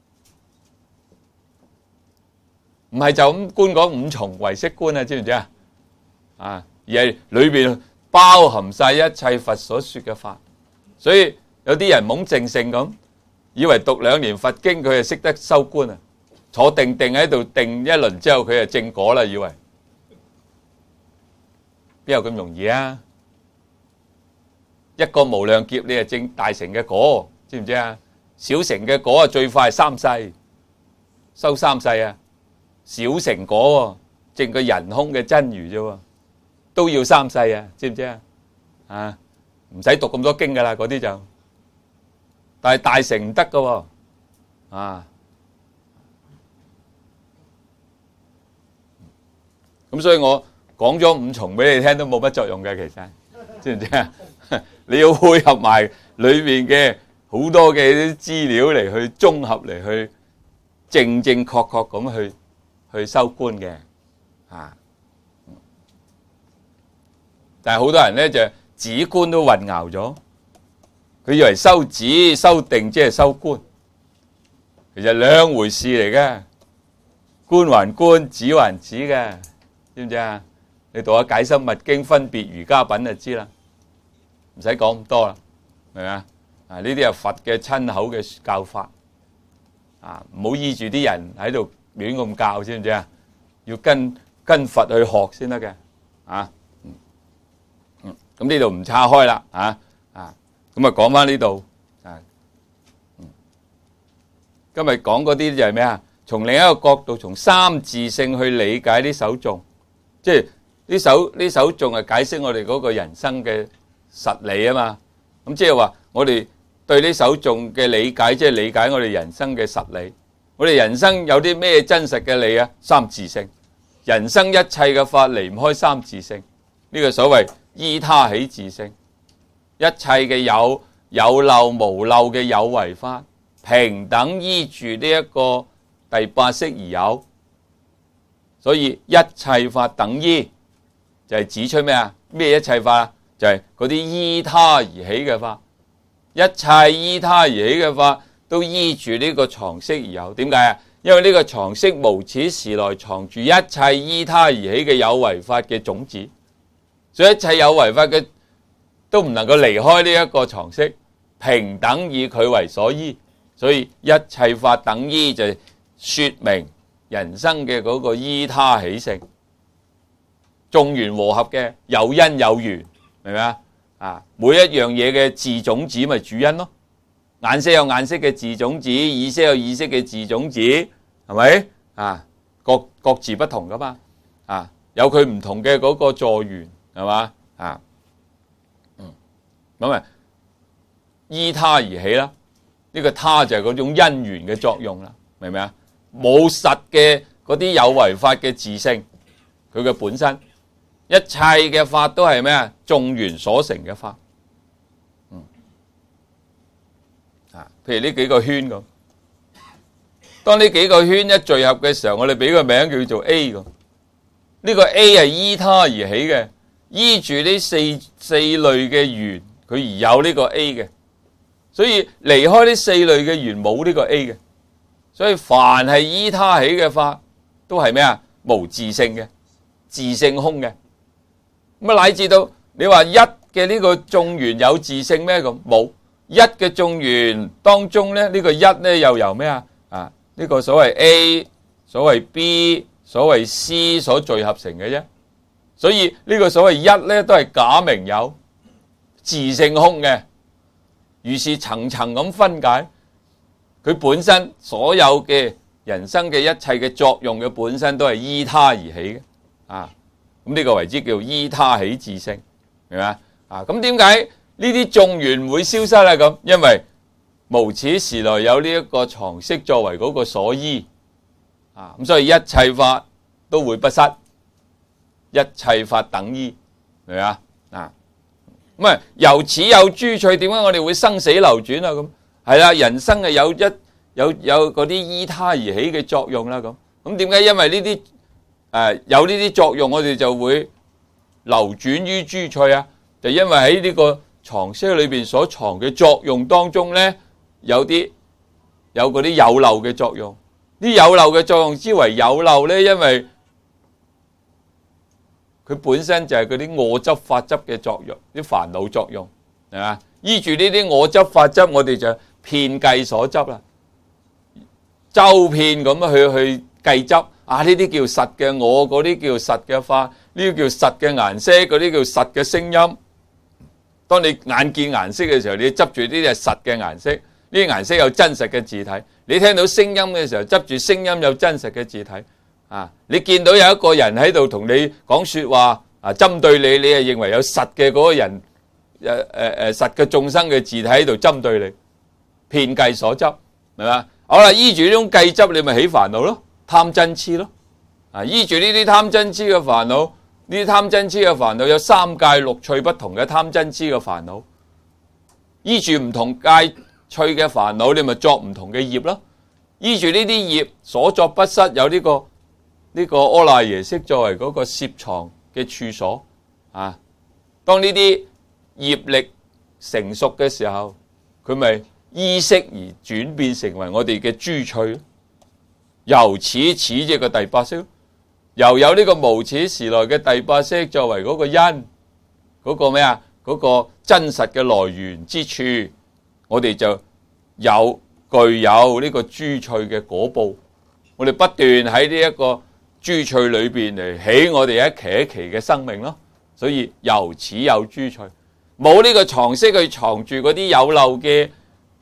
唔係就咁觀講五重唯識觀啊，知唔知啊？啊，而係裏邊包含晒一切佛所說嘅法，所以有啲人懵靜性咁，以為讀2年佛經佢就識得修觀啊，坐定定喺度定一輪之後佢就正果啦，以為。邊有咁容易啊？一個無量劫你係證大成嘅果，知唔知啊？小成嘅果啊，最快3世，修3世啊。小成果證個人空嘅真如啫，都要3世啊，知唔知啊？啊，唔使讀咁多經噶啦，嗰啲就，但係大成唔得噶，啊，咁所以我講咗五重俾你聽都冇乜作用嘅，其實知唔知啊？你要配合埋裏面嘅好多嘅啲資料嚟去綜合嚟去正正確確咁去修觀嘅，啊！但係好多人咧就止觀都混淆咗，佢以為修止修定即係修觀，其實兩回事嚟嘅，觀還觀，止還止嘅，知唔知啊？你讀下解深密經分別瑜伽品就知啦，唔使講咁多啦，明唔明啊？啊，呢啲係佛嘅親口嘅教法，啊，唔好依住啲人喺度亂咁教，知唔知啊？要跟佛去學先得嘅，啊，咁呢度唔岔開啦，咁啊講翻呢度， 今日講嗰啲就係咩啊？從另一個角度，從三自性去理解呢首頌，即係呢首頌係解釋我哋嗰個人生嘅實理啊嘛。咁即係話我哋對呢首頌嘅理解，即係理解我哋人生嘅實理。我哋人生有啲咩真實嘅理啊？三自性。人生一切嘅法離唔開三自性。呢個所謂依他起自性，一切嘅有漏無漏嘅有為法，平等依住呢一個第八識而有，所以一切法等依就係指出咩啊？咩一切法啊？就係嗰啲依他而起嘅法，一切依他而起嘅法都依住呢個常識而有。點解啊？因為呢個常識無始時來藏住一切依他而起嘅有為法嘅種子，所以一切有為法嘅都唔能夠離開呢一個常識，平等以佢為所依，所以一切法等依就說明人生嘅嗰個依他起性，眾緣和合嘅有因有緣，明唔明啊？每一樣嘢嘅自種子咪主因咯，顏色有顏色嘅自種子，意識有意識嘅自種子，係咪啊？各自不同噶嘛，有佢唔同嘅嗰個助緣，係嘛咁啊依他而起啦，呢個他就係嗰種因緣嘅作用啦，明唔明啊？冇實嘅嗰啲有為法嘅自性，佢嘅本身，一切嘅法都係咩啊？眾緣所成嘅法，譬如呢幾個圈咁，當呢幾個圈一聚合嘅時候，我哋俾個名叫做 A 咁，呢個 A 係依他而起嘅，依住呢四類嘅緣，佢而有呢個 A 嘅，所以離開呢四類嘅緣冇呢個 A 嘅。所以凡係依他起嘅法，都係咩啊？無自性嘅，自性空嘅。咁乃至到你話一嘅呢個眾緣有自性咩？咁冇。一嘅眾緣當中咧，呢個一咧又由咩啊？呢個所謂 A、所謂 B、所謂 C 所聚合成嘅啫。所以呢個所謂一咧都係假名有，自性空嘅。於是層層咁分解。佢本身所有嘅人生嘅一切嘅作用嘅本身都係依他而起嘅，咁呢個為之叫依他起自性，明嘛？咁點解呢啲眾緣會消失咧？咁因為無始時來有呢一個常識作為嗰個所依，咁所以一切法都會不失，一切法等依，明嘛？咁啊由此有諸趣，點解我哋會生死流轉啊？咁係啦，人生係有嗰啲依他而起嘅作用啦。咁點解？因為呢啲有呢啲作用，我哋就會流轉於諸趣啊。就因為喺呢個常識裏邊所藏嘅作用當中咧，有嗰啲有漏嘅作用。呢有漏嘅作用之為有漏咧，因為佢本身就係嗰啲我執法執嘅作用，啲煩惱作用係嘛？依住呢啲我執法執，我哋就遍計所執啦，周遍咁去計執呢啲叫實嘅我，嗰啲叫實嘅法，呢啲叫實嘅顏色，嗰啲叫實嘅聲音。當你眼見顏色嘅時候，你執住呢啲係實嘅顏色，呢啲顏色有真實嘅字體。你聽到聲音嘅時候，執住聲音有真實嘅字體。你見到有一個人喺度同你講說話，針對你，你係認為有實嘅嗰個人，實嘅眾生嘅字體喺度針對你，遍計所執，明嘛？好啦，依住呢種計執，你咪起煩惱咯，貪嗔痴咯。依住呢啲貪嗔痴嘅煩惱，呢啲貪嗔痴嘅煩惱有三界六趣不同嘅貪嗔痴嘅煩惱，依住唔同界趣嘅煩惱，你咪作唔同嘅業咯。依住呢啲業所作不失，有呢個阿賴耶識作為嗰個攝藏嘅處所。當呢啲業力成熟嘅時候，佢咪依識而轉變成為我哋嘅諸趣。由此即個第八識，又有呢個無始時來嘅第八識作為嗰個因，嗰個咩啊？嗰個真實嘅來源之處，我哋就具有呢個諸趣嘅果報。我哋不斷喺呢一個諸趣裏邊嚟起我哋一期一期嘅生命咯。所以由此有諸趣，冇呢個常識去藏住嗰啲有漏嘅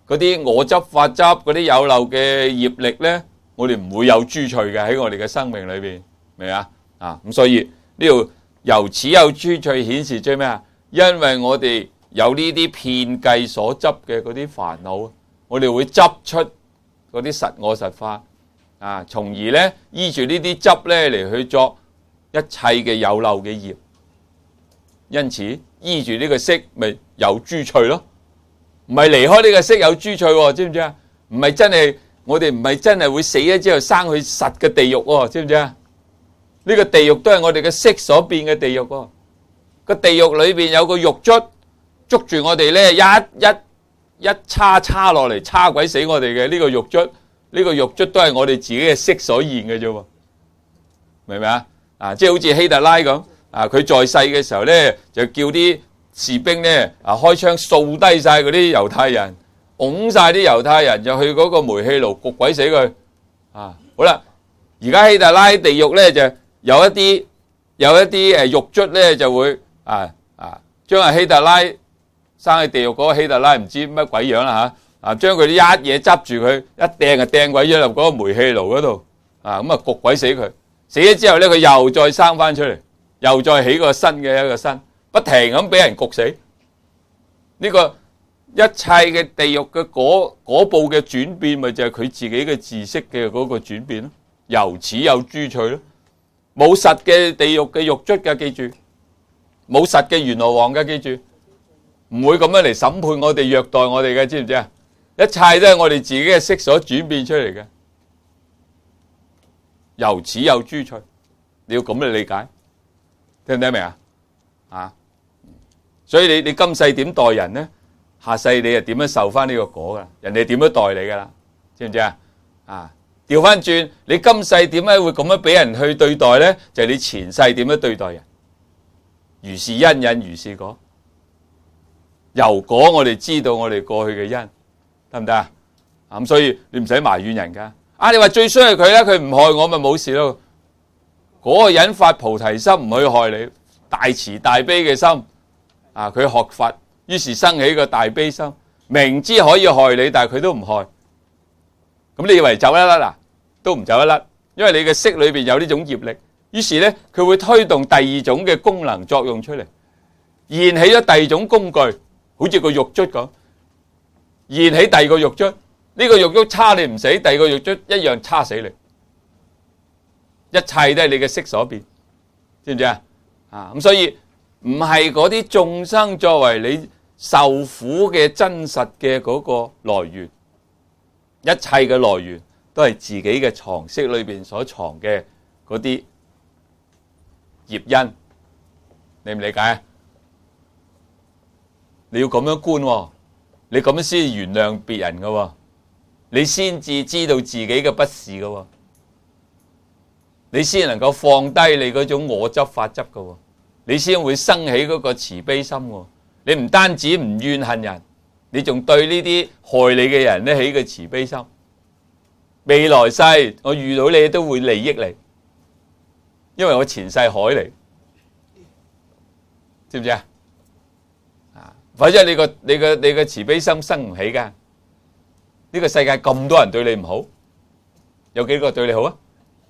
嗰啲我執法執嗰啲有漏嘅業力咧，我哋唔會有諸趣嘅喺我哋嘅生命裏邊，明啊？咁所以呢度由此有諸趣顯示出咩啊？因為我哋有呢啲遍計所執嘅嗰啲煩惱，我哋會執出嗰啲實我實法從而咧依住呢啲執咧嚟去作一切嘅有漏嘅業，因此依住呢個色咪有諸趣咯。唔係離開呢個色有諸趣喎，知唔知啊？唔係真係，我哋唔係真係會死咗之後生去實嘅地獄喎，知唔知啊？呢個地獄都係我哋嘅色所變嘅地獄喎。個地獄裏邊有個獄卒捉住我哋咧，一叉落嚟，叉鬼死我哋嘅呢個獄卒，呢個獄卒都係我哋自己嘅色所現嘅啫喎，明唔明啊？即係好似希特拉咁佢在世嘅時候咧，就叫啲士兵咧開槍掃低晒嗰啲猶太人，拱晒啲猶太人就去嗰個煤氣爐焗鬼死佢好啦，而家希特拉地獄咧就有一啲獄卒咧就會將希特拉生喺地獄嗰個希特拉唔知乜鬼樣啦將佢啲一嘢執住佢，一掟就掟鬼咗入嗰個煤氣爐嗰度咁焗鬼死佢，死咗之後咧佢又再生翻出嚟，又再起個新嘅一個身。不停咁俾人焗死，呢個一切嘅地獄嘅嗰部嘅轉變，咪就係佢自己嘅自識嘅嗰個轉變咯。由此有諸趣咯，冇實嘅地獄嘅獄卒嘅，記住，冇實嘅閻羅王嘅，記住，唔會咁樣嚟審判我哋、虐待我哋嘅，知唔知啊？一切都係我哋自己嘅識所轉變出嚟嘅，由此有諸趣，你要咁嚟理解，聽唔聽明啊？所以你今世點待人呢？下世你就點樣受翻呢個果噶？人哋點樣待你噶啦？知唔知啊？調翻轉，你今世點解會咁樣俾人去對待呢？就係你前世點樣對待人，如是因引如是果。由果我哋知道我哋過去嘅因，得唔得啊？咁所以你唔使埋怨人噶。你話最衰係佢啦，佢唔害我咪冇事咯。嗰個人發菩提心唔去害你，大慈大悲嘅心佢學佛，於是生起個大悲心，明知可以害你，但係佢都唔害。咁你以為走一甩都唔走一甩，因為你嘅色裏邊有呢種業力，於是呢，佢會推動第二種嘅功能作用出嚟，現起咗第二種工具，好似個獄卒咁，現起第二個獄卒，呢個獄卒叉你唔死，第二個獄卒一樣叉死你，一切都係你嘅色所變，知唔知啊？咁所以唔係嗰啲眾生作為你受苦嘅真實嘅嗰個來源，一切嘅來源都係自己嘅藏識裏邊所藏嘅嗰啲業因，理唔理解啊？你要咁樣觀，你咁樣先原諒別人噶，你先至知道自己嘅不是噶，你先能夠放低你嗰種我執法執噶，你先會生起嗰個慈悲心。你唔單止唔怨恨人，你仲對呢啲害你嘅人咧起個慈悲心。未來世我遇到你都會利益你，因為我前世害你，知唔知啊？否則你個慈悲心生唔起噶。呢個世界咁多人對你唔好，有幾個對你好啊？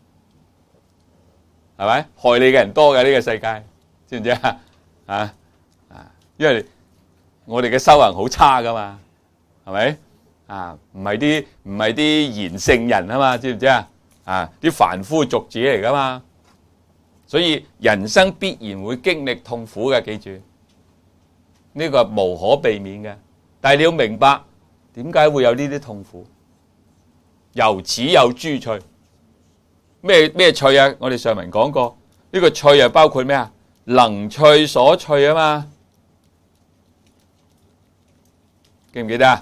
係咪？害你嘅人多嘅呢個世界，知唔知啊？因為我哋嘅修行好差噶嘛，係咪？唔係啲賢聖人啊嘛，知唔知啊？啲凡夫俗子嚟噶嘛，所以人生必然會經歷痛苦嘅，記住。呢個係無可避免嘅，但係你要明白點解會有呢啲痛苦，由此有諸趣。咩趣啊？我哋上文講過，呢個趣係包括咩啊？能趣所趣啊嘛，記唔記得啊？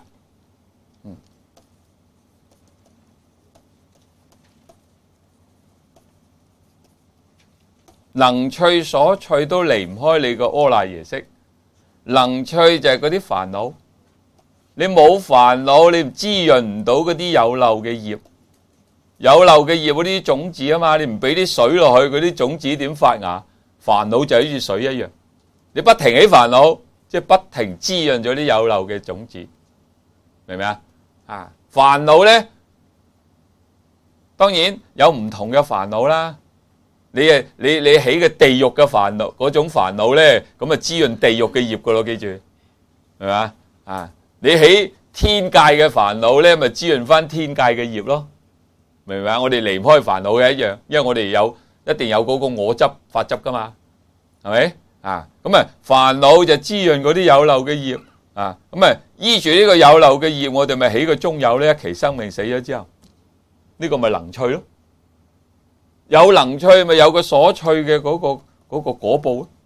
能趣所趣都離唔開你個阿賴耶識。能趣就係嗰啲煩惱，你冇煩惱，你滋潤唔到嗰啲有漏嘅業，有漏嘅業嗰啲種子啊嘛，你唔俾啲水落去，嗰啲種子點發芽？煩惱就好似水一樣，你不停起煩惱，即係不停滋潤咗啲有漏嘅種子， 明唔明啊？煩惱咧，當然有唔同嘅煩惱啦。你起嘅地獄嘅煩惱，嗰種煩惱咧，咁啊滋潤地獄嘅業噶咯，記住，係嘛？你起天界嘅煩惱咧，咪滋潤翻天界嘅業咯，明唔明啊？我哋離唔開煩惱嘅一樣，因為我哋一定有嗰個我執法執噶嘛，係咪？咁啊煩惱就滋潤嗰啲有漏嘅業，咁啊依住呢個有漏嘅業，我哋咪起個中有呢，一期生命死咗之後，呢個咪能趣咯。有能趣咪有個所趣嘅嗰個果報咯。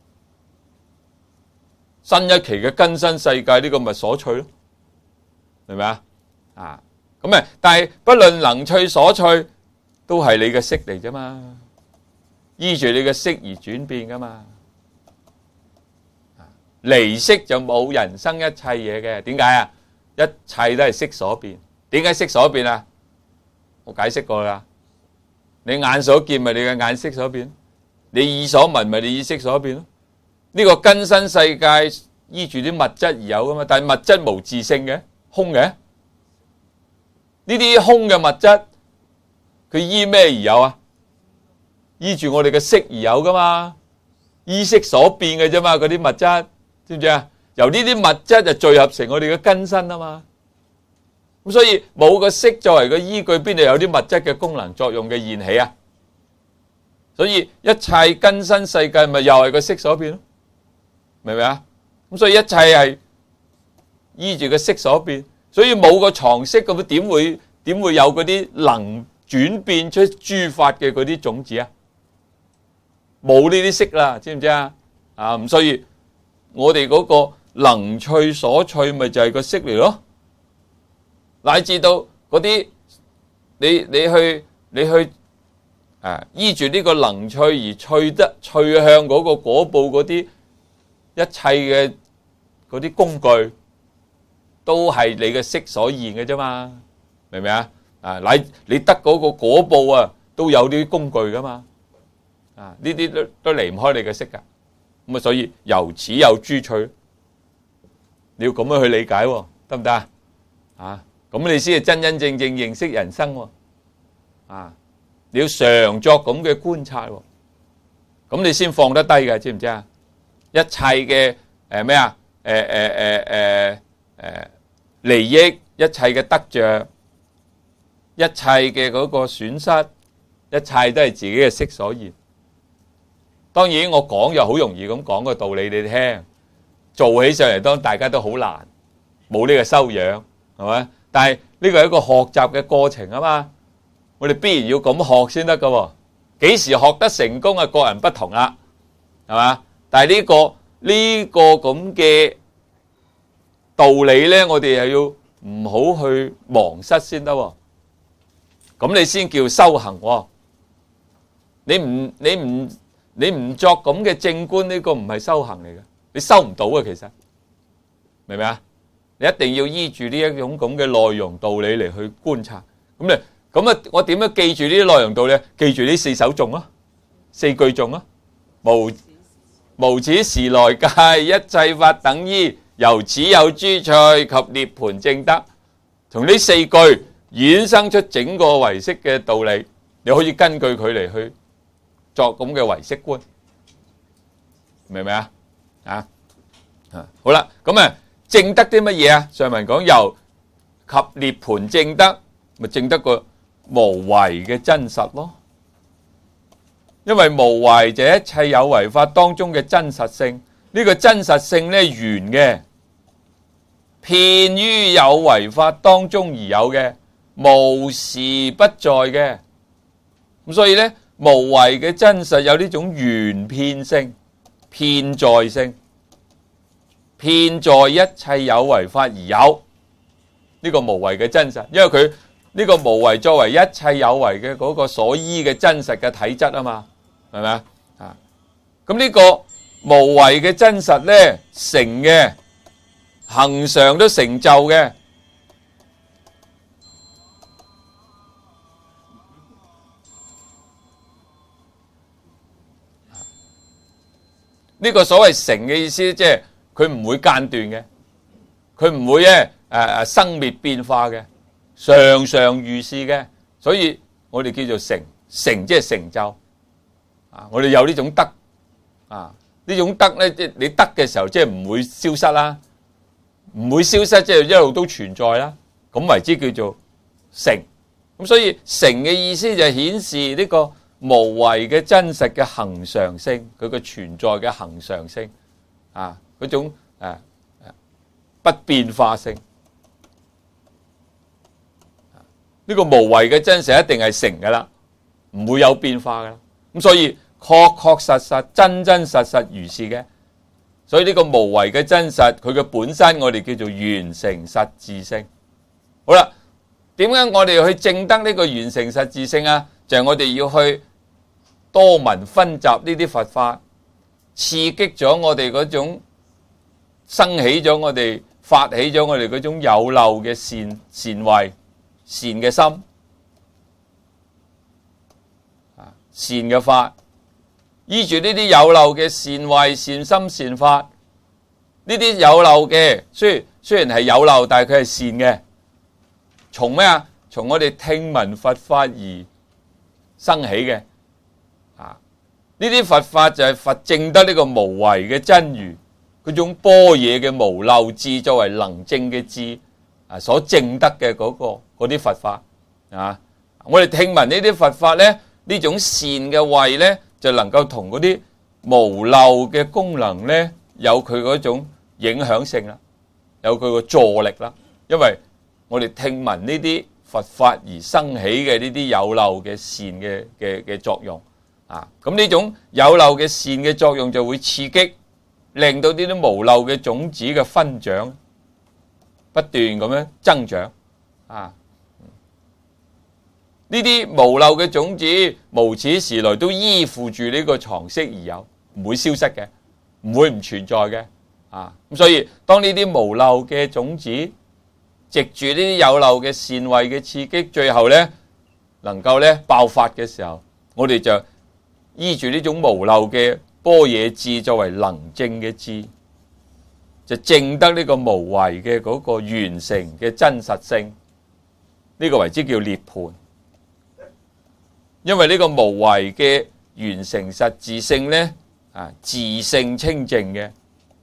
新一期嘅更新世界，呢個咪所趣咯，明唔明啊？咁啊，但係不論能趣所趣，都係你嘅識嚟啫嘛，依住你嘅識而轉變噶嘛。離識就冇人生一切嘢嘅，點解啊？一切都係識所變。點解識所變啊？我解釋過啦。你眼所見咪你嘅眼識所變，你耳所聞咪你耳識所變咯。呢個更新世界依住啲物質而有噶嘛，但係物質無自性嘅，空嘅。呢啲空嘅物質，佢依咩而有啊？依住我哋嘅識而有噶嘛，依識所變嘅啫嘛，嗰啲物質，知唔知啊？由呢啲物質就聚合成我哋嘅根身啊嘛。咁所以冇個識作為個依據，邊度有啲物質嘅功能作用嘅現起啊？所以一切更新世界咪又係個識所變咯，明唔明啊？咁所以一切係依住個識所變，所以冇個常識咁點會有嗰啲能轉變出諸法嘅嗰啲種子啊？冇呢啲識啦，知唔知啊？咁所以我哋嗰個能趣所趣咪就係個識嚟咯。乃至到嗰啲你去依住呢個能趣而趣向嗰個果報嗰啲一切嘅嗰啲工具，都係你嘅識所現嘅啫嘛，明唔明啊？你得嗰個果報啊，都有啲工具噶嘛，呢啲都離唔開你嘅識噶。咁啊，所以由此有諸趣，你要咁樣去理解，得唔得啊？咁你先係真真正正認識人生喎，你要常作咁嘅觀察喎，咁你先放得低嘅，知唔知啊？一切嘅利益，一切嘅得着，一切嘅嗰個損失，一切都係自己嘅識所現。當然我講又好容易咁講個道理你聽，做起上嚟當大家都好難，冇呢個修養，係咪？但係呢個係一個學習嘅過程啊嘛，我哋必然要咁學先得噶喎。幾時學得成功啊？個人不同啦，係嘛？但係呢個咁嘅道理咧，我哋又要唔好去忘失先得喎。咁你先叫修行喎。你唔作咁嘅正觀，呢個唔係修行嚟嘅，你修唔到啊。其實明唔明啊？你一定要依住呢一種咁嘅內容道理嚟去觀察。咁啊，我點樣記住呢啲內容道理？記住呢四首頌啊，四句頌啊。無始時來界，一切法等依，由此有諸趣及涅槃正德。從呢四句衍生出整個唯識嘅道理，你可以根據佢嚟去作咁嘅唯識觀，明唔明啊？好啦，咁啊。證得啲乜嘢啊？上文講由及涅槃證得，咪證得個無為嘅真實咯。因為無為就係一切有為法當中嘅真實性，呢個真實性咧緣嘅，遍於有為法當中而有嘅，無時不在嘅。咁所以咧，無為嘅真實有呢種緣遍性、遍在性。遍在一切有為法而有呢個無為嘅真實，因為佢呢個無為作為一切有為嘅嗰個所依嘅真實嘅體質啊嘛，係咪啊？咁呢個無為嘅真實咧成嘅，恆常都成就嘅。呢個所謂成嘅意思，即係佢唔會間斷嘅，佢唔會生滅變化嘅，常常如是嘅，所以我哋叫做成，成即係成就啊！我哋有呢種德啊，呢種德咧，即係你得嘅時候，即係唔會消失啦，唔會消失，即係一路都存在啦，咁為之叫做成。咁所以成嘅意思就係顯示呢個無為嘅真實嘅恒常性，佢嘅存在嘅恒常性啊，嗰種不變化性。呢個無為嘅真實一定係成噶啦，唔會有變化噶啦。咁所以確確實實、真真實實如是嘅。所以呢個無為嘅真實，佢嘅本身我哋叫做完成實自性。好啦，點解我哋去證得呢個完成實自性啊？就係我哋要去多聞分集呢啲佛法，刺激咗我哋嗰種生起咗我哋發起咗我哋嗰種有漏嘅善慧。善嘅心，善嘅法，依住呢啲有漏嘅善慧、善心、善法，呢啲有漏嘅，雖然係有漏，但係佢係善嘅。從咩啊？從我哋聽聞佛法而生起嘅。呢啲佛法就係佛證得呢個無為嘅真如，嗰種般若嘅無漏智作為能證嘅智所證得嘅嗰啲佛法啊，我哋聽聞呢啲佛法咧，呢種善嘅慧咧，就能夠同嗰啲無漏嘅功能咧，有佢嗰種影響性啦，有佢個助力啦。因為我哋聽聞呢啲佛法而生起嘅呢啲有漏嘅善嘅作用啊，咁呢種有漏嘅善嘅作用就會刺激，令到呢啲無漏嘅種子嘅分長不斷咁樣增長啊！呢啲無漏嘅種子無始時來都依附住呢個常識而有，唔會消失嘅，唔會唔存在嘅啊！咁所以當呢啲無漏嘅種子藉住呢啲有漏嘅善慧嘅刺激，最後咧能夠咧爆發嘅時候，我哋就依住呢種無漏嘅般若智作為能證嘅智，就證得呢個無為嘅嗰個完成嘅真實性，呢個為之叫涅槃。因為呢個無為嘅完成實自性呢，自性清淨嘅，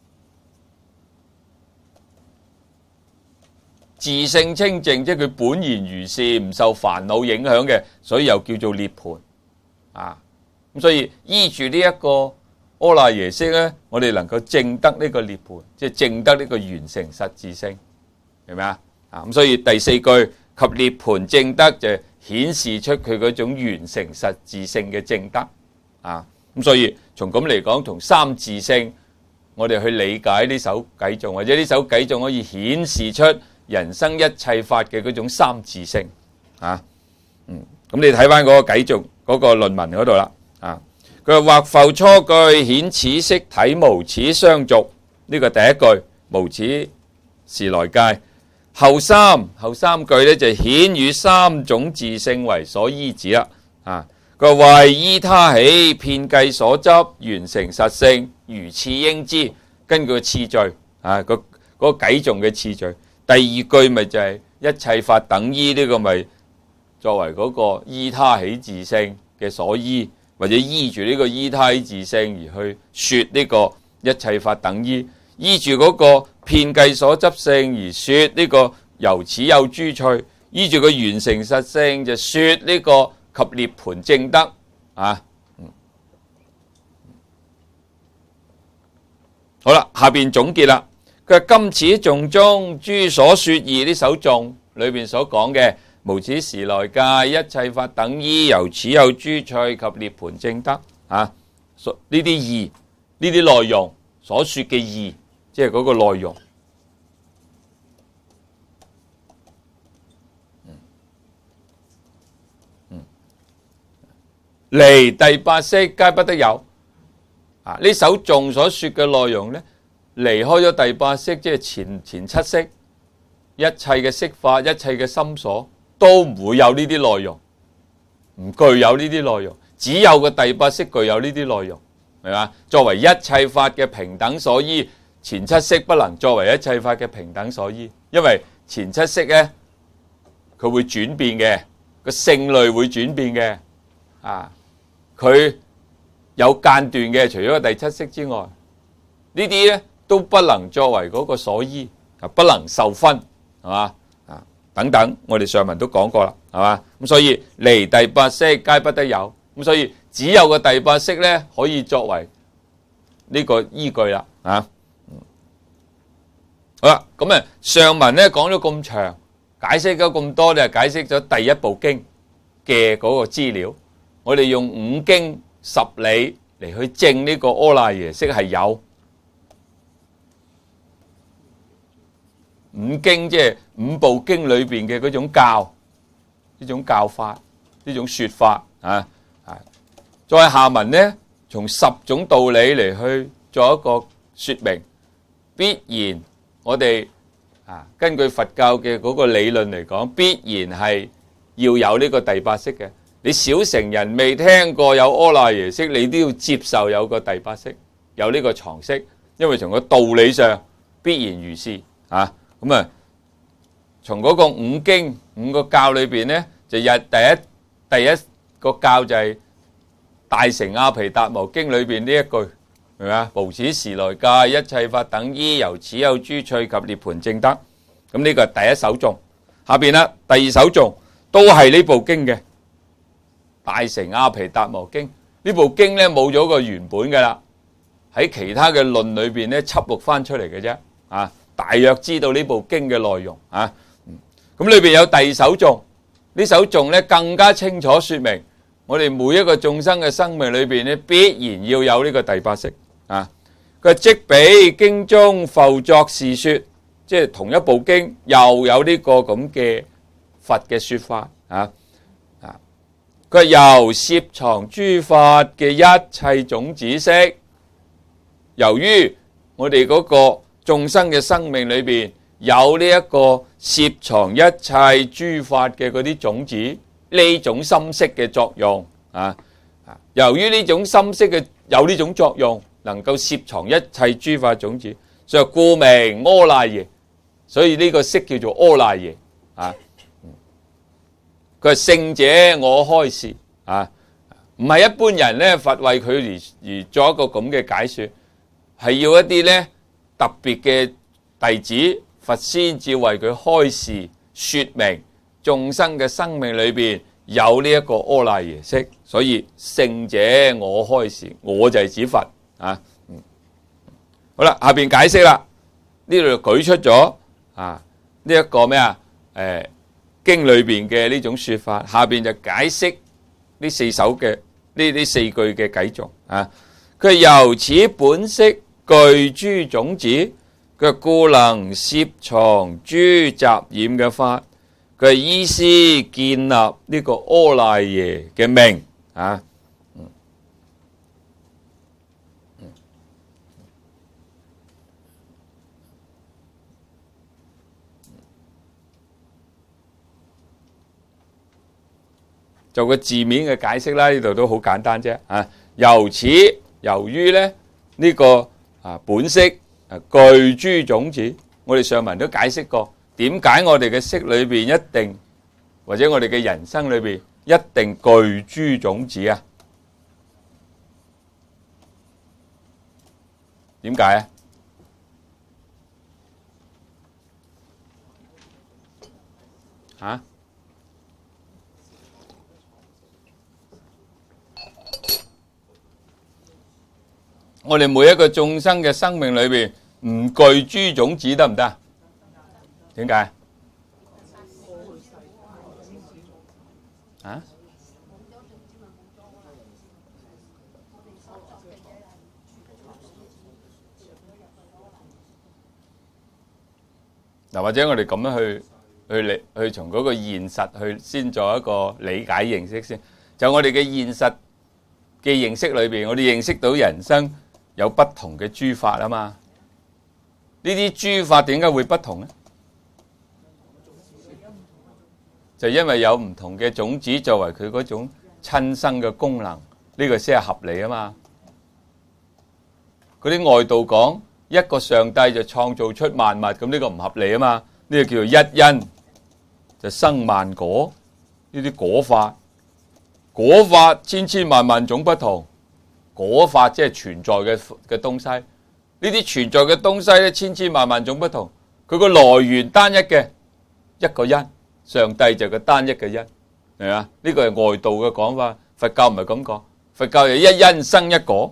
自性清淨即係佢本然如是，唔受煩惱影響嘅，所以又叫做涅槃。咁所以依住呢一個阿賴耶識呢，我哋能夠證得呢個涅槃，即係證得呢個完成實自性，明唔明啊？咁所以第四句及涅槃證得就顯示出佢嗰種完成實自性嘅證得咁所以從咁嚟講，同三自性，我哋去理解呢首偈頌，或者呢首偈頌可以顯示出人生一切法嘅嗰種三自性咁你睇翻嗰個偈頌嗰個論文嗰度啦佢話或復初句顯此色體無始相續，呢個第一句無始時來界。後三句咧就顯與三種自性為所依止啦。佢話為依他起，遍計所執，完成實性，如次應知。根據次序嗰個偈頌嘅次序，第二句咪就係一切法等依，呢個咪作為嗰個依他起自性嘅所依，或者依住呢個依他起自性而去說呢個一切法等依，依住嗰個遍計所執性而說呢個由此有諸趣，依住個完成實性就說呢個及涅槃證得好啦，下邊總結啦。佢話今此頌中諸所說義，呢首頌裏邊所講嘅無始時來界，一切法等依，由此有諸趣及涅槃證得呢啲義，呢啲內容所說嘅義，即係嗰個內容。離第八識皆不得有。呢首頌所說嘅內容呢，離開咗第八識，即係前七識，一切嘅識法，一切嘅心所，都唔會有呢啲內容，唔具有呢啲內容，只有個第八識具有呢啲內容，係嘛？作為一切法嘅平等所依，前七識不能作為一切法嘅平等所依。 因為前七式咧，佢會轉變嘅，個性類會轉變嘅，佢有間斷嘅，除咗第七式之外，呢啲咧都不能作為嗰個所依，不能受分，係嘛？等等，我哋上文都講過啦，係嘛？咁所以離第八式皆不得有，咁所以只有個第八式咧可以作為呢個依據啦，好啦，咁上文咧講咗咁長，解釋咗咁多，就解釋咗第一部經嘅嗰個資料。我哋用五經十理嚟去證呢個阿賴耶識係有。五經即係五部經裏邊嘅嗰種教，呢種教法，呢種說法再下文呢，從10種道理嚟去做一個說明，必然我哋根據佛教嘅嗰個理論嚟講，必然係要有呢個第八識嘅。你小乘人未聽過有阿賴耶識，你都要接受有個第八識，有呢個常識，因為從個道理上必然如是咁從嗰個五經五個教裏邊呢，就第一個教就係大乘阿毗達摩經裏邊呢一句，係咪啊？無始時來界，一切法等依，由此有諸趣及涅槃正德。咁呢個係第一首頌。下邊啦，第二首頌都係呢部經嘅大乘阿毗達摩經。呢部經呢冇咗個原本㗎啦，喺其他嘅論裏邊呢輯錄翻出嚟嘅啫。大約知道呢部經嘅內容咁裏邊有第二首頌，呢首頌呢更加清楚說明我哋每一個眾生嘅生命裏邊呢，必然要有呢個第八識佢即彼經中復作是說，即係同一部經又有呢個咁嘅佛嘅說法佢係由攝藏諸法嘅一切種子識，由於我哋嗰個眾生嘅生命裏邊有呢一個攝藏一切諸法嘅嗰啲種子，呢種心識嘅作用由於呢種心識嘅有呢種作用，能夠攝藏一切諸法種子，所以故名阿賴耶。所以呢個識叫做阿賴耶佢係聖者我開示唔係一般人呢，佛為佢而做一個咁嘅解說，係要一啲呢特別嘅弟子，佛先至為佢開示說明眾生嘅生命裏邊有呢一個阿賴耶識，所以聖者我開示，我就係指佛好啦，下邊解釋啦，呢度舉出咗呢一個咩經裏邊嘅呢種說法，下邊就解釋呢四首嘅呢四句嘅偈頌佢由此本識具諸種子，佢故能攝藏諸雜染嘅法，佢依師建立呢個阿賴耶嘅名就個字面嘅解釋啦，呢度都好簡單啫由於咧呢個本識具諸種子，我哋上文都解釋過，點解我哋嘅識裏邊一定，或者我哋嘅人生裏邊一定具諸種子點解我哋每一個眾生嘅生命裏邊唔具諸種子得唔得？點解？或者我哋咁樣去從嗰個現實去先做一個理解認識先。就我哋嘅現實嘅認識裏邊，我哋認識到人生有不同嘅諸法啊嘛。呢啲諸法點解會不同呢？就因為有唔同嘅種子作為佢嗰種親生嘅功能，呢個先係合理啊嘛。嗰啲外道講一個上帝就創造出萬物，咁呢個唔合理啊嘛。 呢個叫做一因就生萬果，呢啲果法，果法千千萬萬種不同，果法即係存在嘅東西，呢啲存在嘅東西咧千千萬萬種不同，佢個來源單一嘅一個因，上帝就係個單一嘅因，係嘛？呢個係外道嘅講法，佛教唔係咁講，佛教係一因生一果。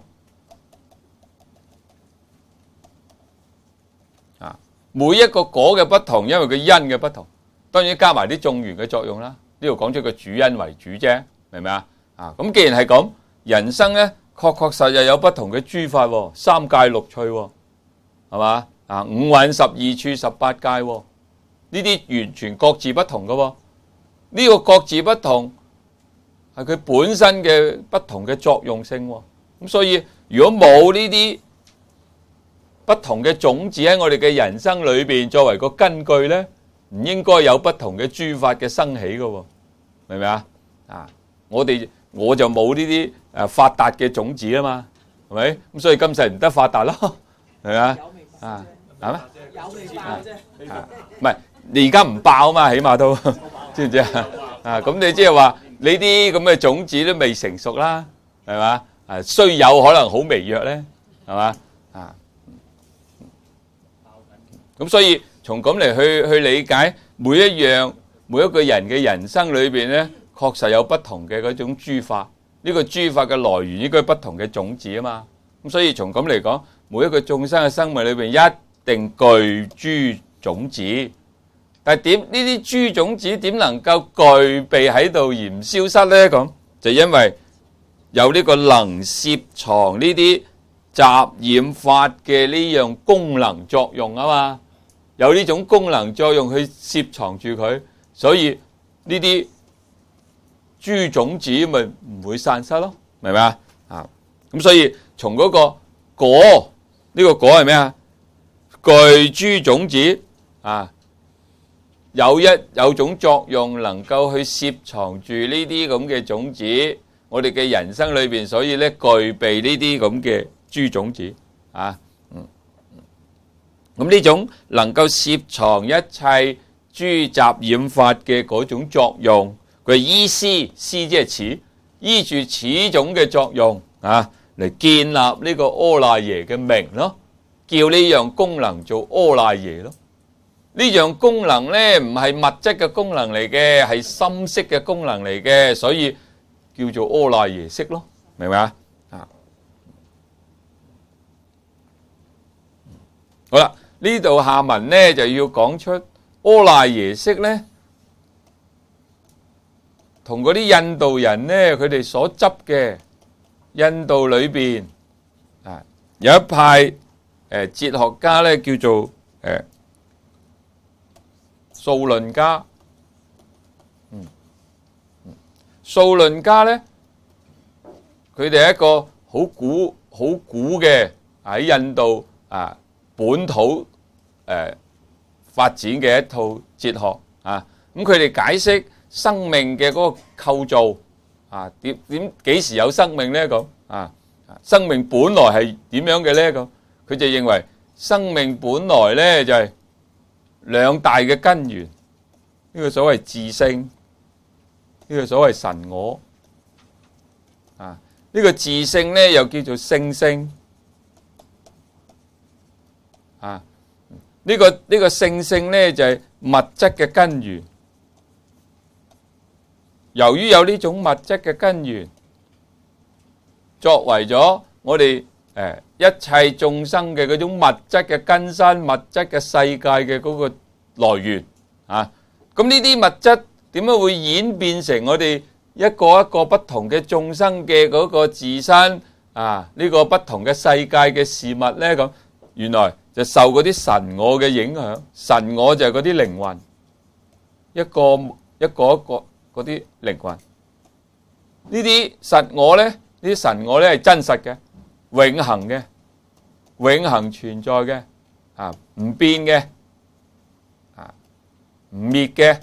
每一個果嘅不同，因為佢因嘅不同，當然加埋啲眾緣嘅作用啦。呢度講出個主因為主啫，明唔明啊？咁既然係咁，人生咧確確實實有不同嘅諸法，三界六趣，係嘛？五蘊十二處18界，呢啲完全各自不同嘅。呢個各自不同係佢本身嘅不同嘅作用性。咁所以如果冇呢啲不同嘅種子喺我哋嘅人生裏邊作為個根據咧，唔應該有不同嘅諸法嘅生起嘅，明唔明啊？我就冇呢啲發達嘅種子啊嘛，係咪？咁所以今世唔得發達咯，係咪啊？係咩？有未爆啫？唔係你而家唔爆啊嘛，起碼都知唔知啊？咁你即係話你啲咁嘅種子都未成熟啦，係嘛？雖有可能好微弱咧，係嘛？咁所以從咁嚟去理解每一個人嘅人生裏邊咧，確實有不同嘅嗰種諸法。呢個諸法嘅來源應該不同嘅種子啊嘛。咁所以從咁嚟講，每一個眾生嘅生命裏邊一定具諸種子。但係點呢啲諸種子點能夠具備喺度而唔消失咧？咁就因為有呢個能攝藏呢啲雜染法嘅呢樣功能作用啊嘛。有呢種功能作用去攝藏住佢，所以呢啲諸種子咪唔會散失咯，明唔明啊？咁所以從嗰個果，呢個果係咩啊？具諸種子有種作用，能夠去攝藏住呢啲咁嘅種子，我哋嘅人生裏邊，所以咧具備呢啲咁嘅諸種子咁呢種能夠攝藏一切諸雜染法嘅嗰種作用，佢依師即係此，依住此種嘅作用嚟建立呢個阿賴耶嘅名咯，叫呢樣功能做阿賴耶咯。呢樣功能咧唔係物質嘅功能嚟嘅，係心識嘅功能嚟嘅，所以叫做阿賴耶識咯，明唔明啊？好啦。呢度下文咧就要講出阿賴耶識咧，同嗰啲印度人咧，佢哋所執嘅印度裏邊有一派哲學家咧，叫做數論家。數論家咧，佢哋係一個好古嘅喺印度本土發展嘅一套哲學咁佢哋解釋生命嘅嗰個構造幾時有生命咧？咁生命本來係點樣嘅咧？咁佢就認為生命本來咧就係兩大嘅根源，呢個所謂自性，呢個所謂神我呢個自性咧又叫做聖性。呢個聖性咧就係物質嘅根源。由於有呢種物質嘅根源，作為咗我哋一切眾生嘅嗰種物質嘅根身、物質嘅世界嘅嗰個來源咁呢啲物質點解會演變成我哋一個一個不同嘅眾生嘅嗰個自身呢個不同嘅世界嘅事物咧？咁原來就受嗰啲神我嘅影響，神我就係嗰啲靈魂，一個嗰啲靈魂。呢啲實我咧，呢啲神我咧係真實嘅、永恆嘅、永恆存在嘅，唔變嘅，唔滅嘅。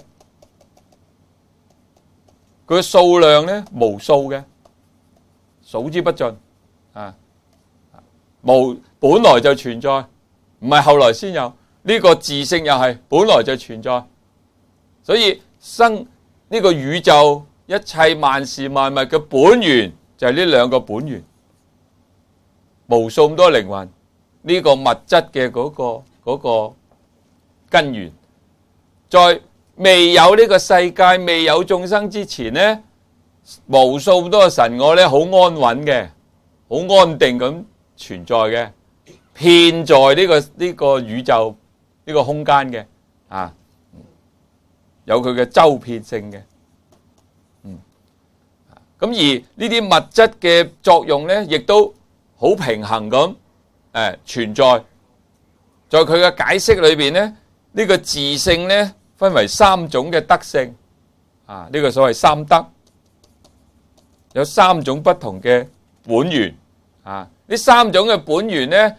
佢嘅數量咧無數嘅，數之不盡，本來就存在。唔係後來先有， 呢個自性又係本來就存在，所以生呢個宇宙一切萬事萬物嘅本源就係呢兩個本源，無數咁多靈魂呢個物質嘅嗰個根源，在未有呢個世界未有眾生之前呢，無數咁多嘅神我呢好安穩嘅，好安定咁存在嘅，遍在呢個宇宙呢個空間嘅，有佢嘅周遍性嘅，咁而呢啲物質嘅作用呢，亦都好平衡咁存在。在佢嘅解釋裏邊呢，呢個自性呢分為三種嘅德性，呢個所謂三德，有三種不同嘅本源，呢三種嘅本源呢，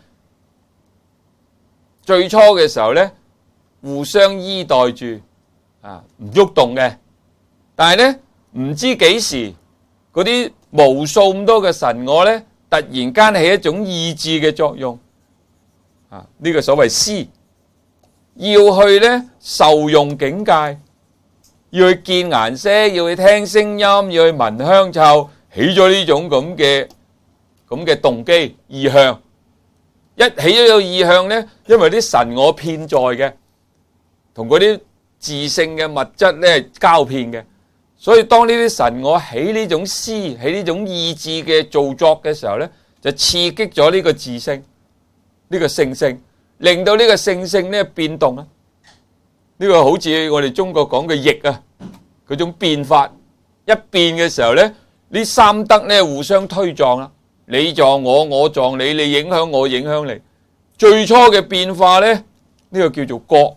最初嘅時候呢，互相依代住，唔喐動嘅，但係呢，唔知幾時嗰啲無數咁多嘅神我呢，突然間起一種意志嘅作用，呢個所謂思，要去呢受用境界，要去見顏色，要去聽聲音，要去聞香臭，起咗呢種咁嘅動機意向。一起咗個意向呢，因為啲神我遍在嘅，同嗰啲自性嘅物質呢交遍嘅，所以當呢啲神我起呢種思，起呢種意志嘅造作嘅時候呢，就刺激咗呢個自性，呢個性性，令到呢個性性呢變動啊！呢個好似我哋中國講嘅逆啊，嗰種變法一變嘅時候呢，呢三德呢互相推撞啦。你撞我，我撞你，你影響我，影響你。最初嘅變化呢，呢個叫做覺，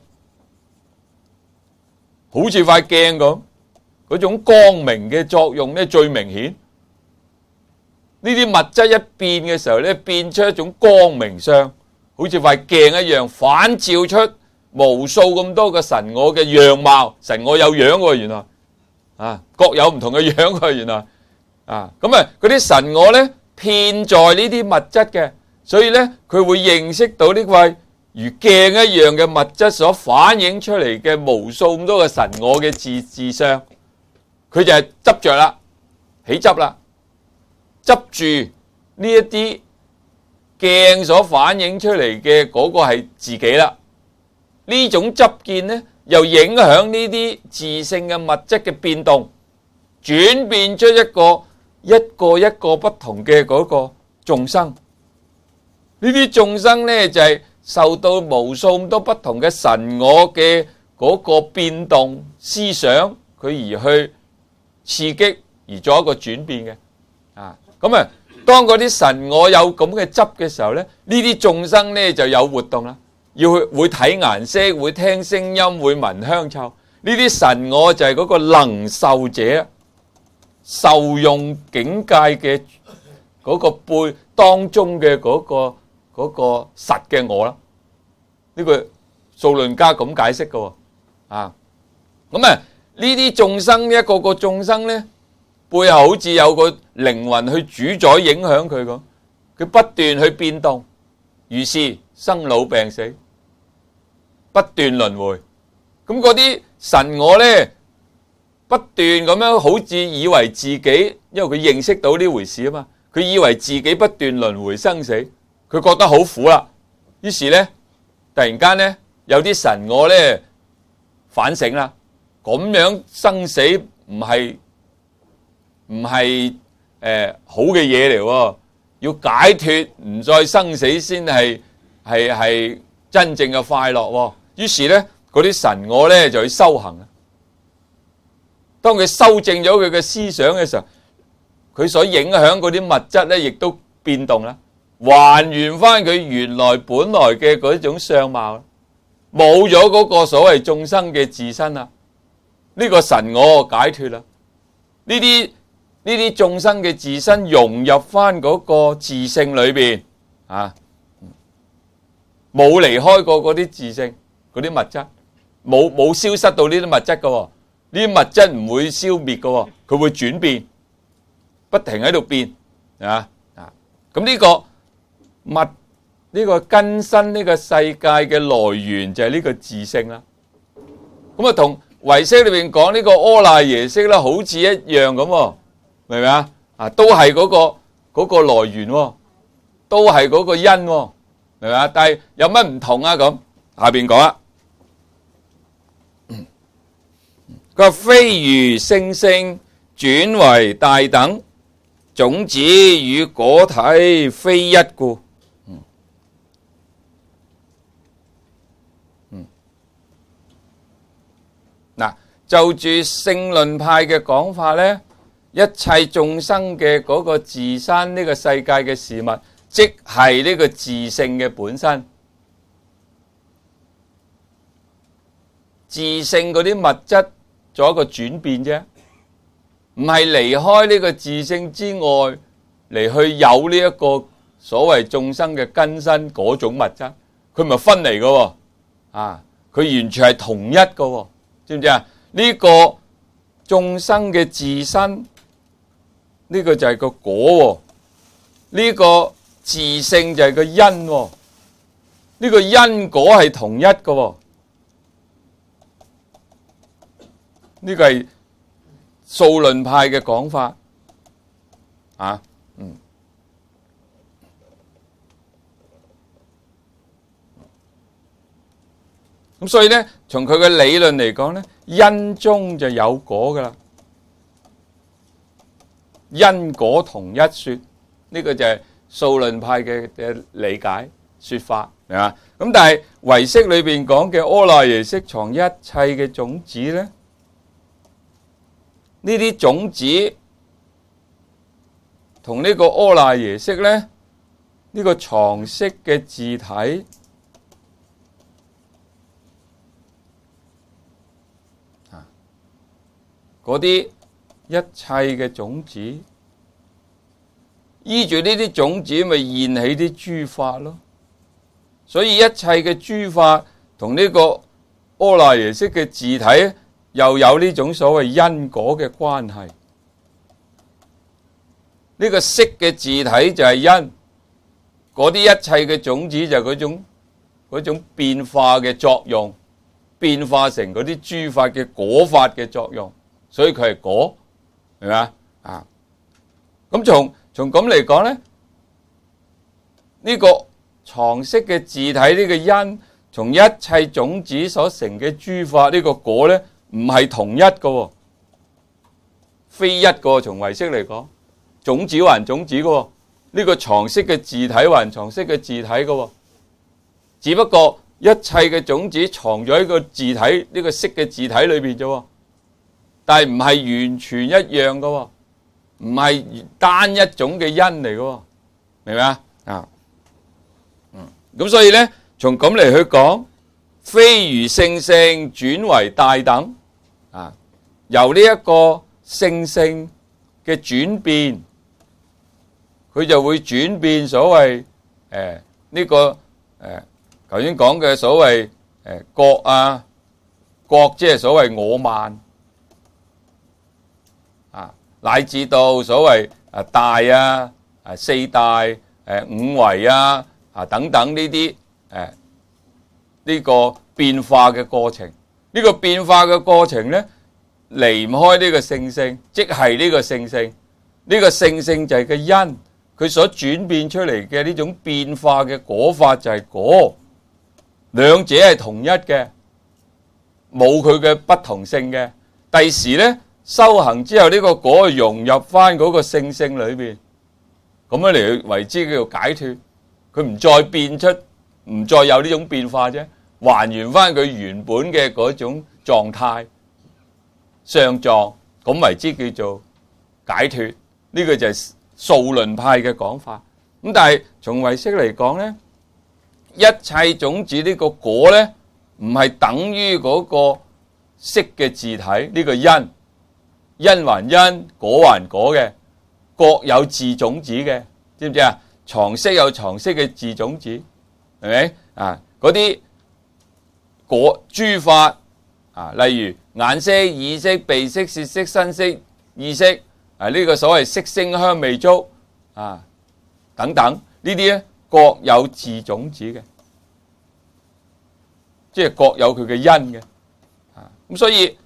好似塊鏡咁，嗰種光明嘅作用呢最明顯。呢啲物質一變嘅時候呢，變出一種光明相，好似塊鏡一樣，反照出無數咁多嘅神我嘅樣貌。神我有樣喎，原來各有唔同嘅樣喎，原來咁嗰啲神我呢，遍在呢啲物質嘅，所以呢，佢會認識到呢塊如鏡一樣嘅物質所反映出嚟嘅無數咁多嘅神我嘅自相，佢就係執着啦，起執啦，執住呢一啲鏡所反映出嚟嘅嗰個係自己啦。呢種執見呢，又影響呢啲自性嘅物質嘅變動，轉變出一個不同嘅嗰個眾生。呢啲眾生呢，就係受到無數咁多不同嘅神我嘅嗰個變動思想，佢而去刺激而做一個轉變嘅。咁當嗰啲神我有咁嘅執嘅時候呢，呢啲眾生呢就有活動啦，會睇顏色，會聽聲音，會聞香臭。呢啲神我就係嗰個能受者，受用境界嘅嗰個背當中嘅嗰個實嘅我啦。呢個數論家咁解釋嘅喎。咁呢啲眾生一個個眾生呢，背後好似有個靈魂去主宰影響佢咁，佢不斷去變動，於是生老病死，不斷輪迴。咁嗰啲神我呢，不斷咁樣好似以為自己，因為佢認識到呢回事啊嘛，佢以為自己不斷輪迴生死，佢覺得好苦啦。於是呢，突然間呢，有啲神我呢反省啦，咁樣生死唔係好嘅嘢嚟喎，要解脫唔再生死先係真正嘅快樂喎。於是呢，嗰啲神我呢就去修行。當佢修正咗佢嘅思想嘅時候，佢所影響嗰啲物質呢亦都變動啦，還原翻佢原來本來嘅嗰種相貌，冇咗嗰個所謂眾生嘅自身啦。呢個神我解脫啦，呢啲眾生嘅自身融入翻嗰個自性裏邊冇離開過嗰啲自性嗰啲物質，冇消失到呢啲物質㗎。呢啲物質唔會消滅嘅，佢會轉變，不停喺度變咁呢個物呢個更新呢個世界嘅來源就係呢個自性啦。咁啊，同唯識裏邊講呢個阿賴耶識啦，好似一樣咁喎，明唔明啊？啊，都係嗰個來源喎，都係嗰個因喎，明唔明啊？但係有乜唔同啊？咁下邊講啦，佢話非如性性轉為大等，種子與果體非一故。嗱，就住性論派嘅講法呢，一切眾生嘅嗰個自身呢個世界嘅事物，即係呢個自性嘅本身。自性嗰啲物質做一個轉變啫，唔係離開呢個自性之外嚟去有呢一個所謂眾生嘅根身嗰種物質，佢唔係分離嘅，啊，佢完全係同一嘅。知唔知啊？呢個眾生嘅自身，呢個就係個果，呢個自性就係個因，呢個因果係同一嘅，呢個係數論派嘅講法啊。咁所以咧，從佢嘅理論嚟講咧，因中就有果噶啦，因果同一說，呢個就係數論派嘅理解說法，係嘛？咁但係唯識裏邊講嘅阿賴耶識藏一切嘅種子咧，呢啲種子同呢個阿賴耶識咧，呢個藏識嘅自體。嗰啲一切嘅種子，依住呢啲種子咪現起啲諸法咯。所以一切嘅諸法同呢個阿賴耶識嘅自體又有呢種所謂因果嘅關係。呢個識嘅自體就係因，嗰啲一切嘅種子就係嗰種變化嘅作用，變化成嗰啲諸法嘅果法嘅作用。所以佢係果，係咪啊？咁從咁嚟講咧，呢個藏識嘅自體呢個因，從一切種子所成嘅諸法呢個果咧，唔係同一個，非一個。從唯識嚟講，種子還種子嘅，呢個藏識嘅自體還藏識嘅自體嘅，只不過一切嘅種子藏咗喺個自體呢個識嘅自體裏邊啫。但係唔係完全一樣嘅，唔係單一種嘅因嚟嘅，明唔明啊？咁所以咧，從咁嚟去講，非如性性轉為大等，啊，由呢一個性性嘅轉變，佢就會轉變所謂呢個頭先講嘅所謂覺啊，覺即係所謂我慢。乃至到所謂大啊、四大、五維啊、等等呢啲呢個變化嘅過程，呢個變化嘅過程咧，離唔開呢個性性，即係呢個性性。呢個性性就係個因，佢所轉變出嚟嘅呢種變化嘅果法就係果，兩者係同一嘅，冇佢嘅不同性嘅。第時咧，修行之後，呢個果融入翻嗰個性性裏邊，咁樣嚟為之叫做解脫。佢唔再變出，唔再有呢種變化啫，還原翻佢原本嘅嗰種狀態相狀，咁為之叫做解脫。呢個就係數論派嘅講法。咁但係從唯識嚟講咧，一切種子呢個果咧，唔係等於嗰個識嘅自體呢個因。因還因，果還果嘅，各有自種子嘅，知唔知啊？藏識有藏識嘅自種子，係咪啊？嗰啲果諸法啊，例如眼識、耳識、鼻識、舌識、身識、意識啊，呢個所謂色聲香味觸啊等等呢啲咧， 各有自種子嘅，即係各有佢嘅因嘅。咁所以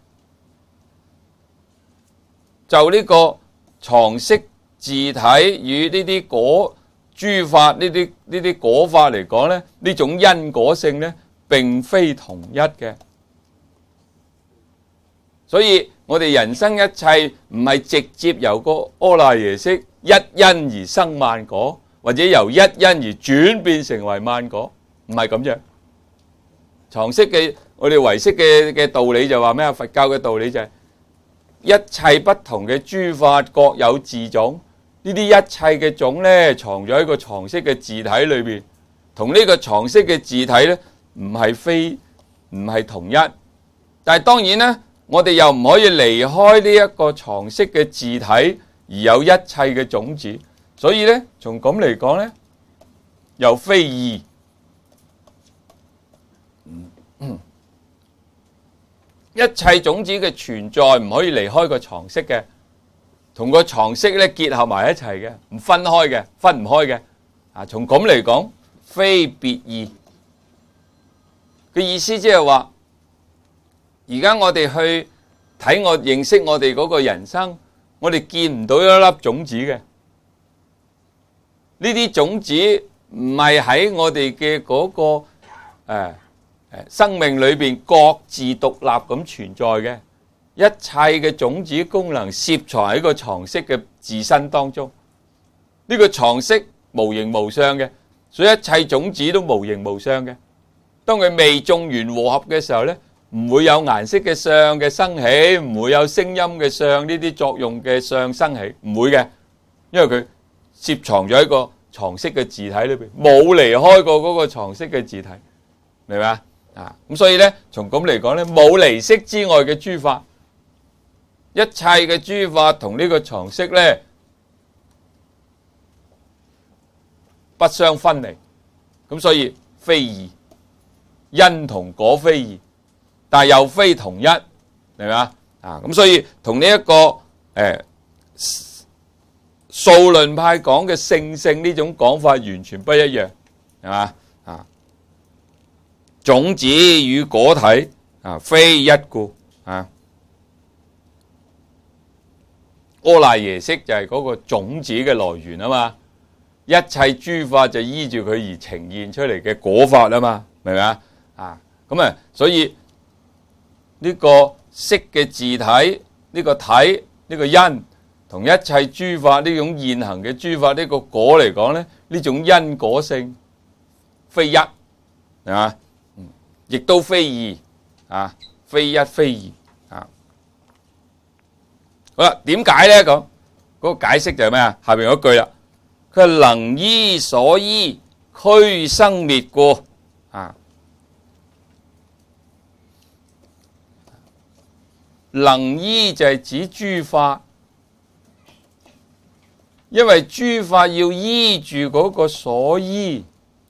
就呢個藏識自體與呢啲果諸法呢啲果法嚟講咧，呢種因果性咧並非同一嘅。所以我哋人生一切唔係直接由個阿賴耶識一因而生萬果，或者由一因而轉變成為萬果，唔係咁樣。藏識嘅我哋唯識嘅道理就話咩啊？佛教嘅道理就係一切不同嘅諸法各有自種，呢啲一切嘅種咧藏咗喺個藏識嘅自體裏邊，同呢個藏識嘅自體咧唔係同一。但係當然咧，我哋又唔可以離開呢一個藏識嘅自體而有一切嘅種子，所以咧從咁嚟講咧，又非異。一切種子嘅存在唔可以離開個藏識嘅，同個藏識咧結合埋一齊嘅，唔分開嘅，分唔開嘅。啊，從咁嚟講，非別異嘅意思即係話，而家我哋去睇認識我哋嗰個人生，我哋見唔到一粒種子嘅，呢啲種子唔係喺我哋嘅嗰個生命裏邊各自獨立咁存在嘅，一切嘅種子功能攝藏喺個藏識嘅自身當中。呢個藏識無形無相嘅，所以一切種子都無形無相嘅。當佢未種完和合嘅時候呢，唔會有顏色嘅相嘅生起，唔會有聲音嘅相呢啲作用嘅相生起，唔會嘅，因為佢攝藏咗喺個藏識嘅自體裏邊，冇離開過嗰個藏識嘅自體，明白啊？咁所以咧，從咁嚟講咧，冇離識之外嘅諸法，一切嘅諸法同呢個藏識咧不相分離，咁所以非異，因同果非異，但係又非同一，明嘛？咁所以同呢一個數論派講嘅性呢種講法完全不一樣，係嘛？種子與果體非一故。阿賴耶識就係嗰個種子嘅來源啊嘛，一切諸法就依住佢而呈現出嚟嘅果法啊嘛，明唔明啊？咁所以呢個識嘅自體，呢個體，呢個因，同一切諸法呢種現行嘅諸法呢個果嚟講咧，呢種因果性非一，係嘛？亦都非異，非一非異。好啦，點解咧？咁嗰個解釋就係咩啊？下邊嗰句啦，佢係能依所依，俱生滅故。能依就係指諸法，因為諸法要依住嗰個所依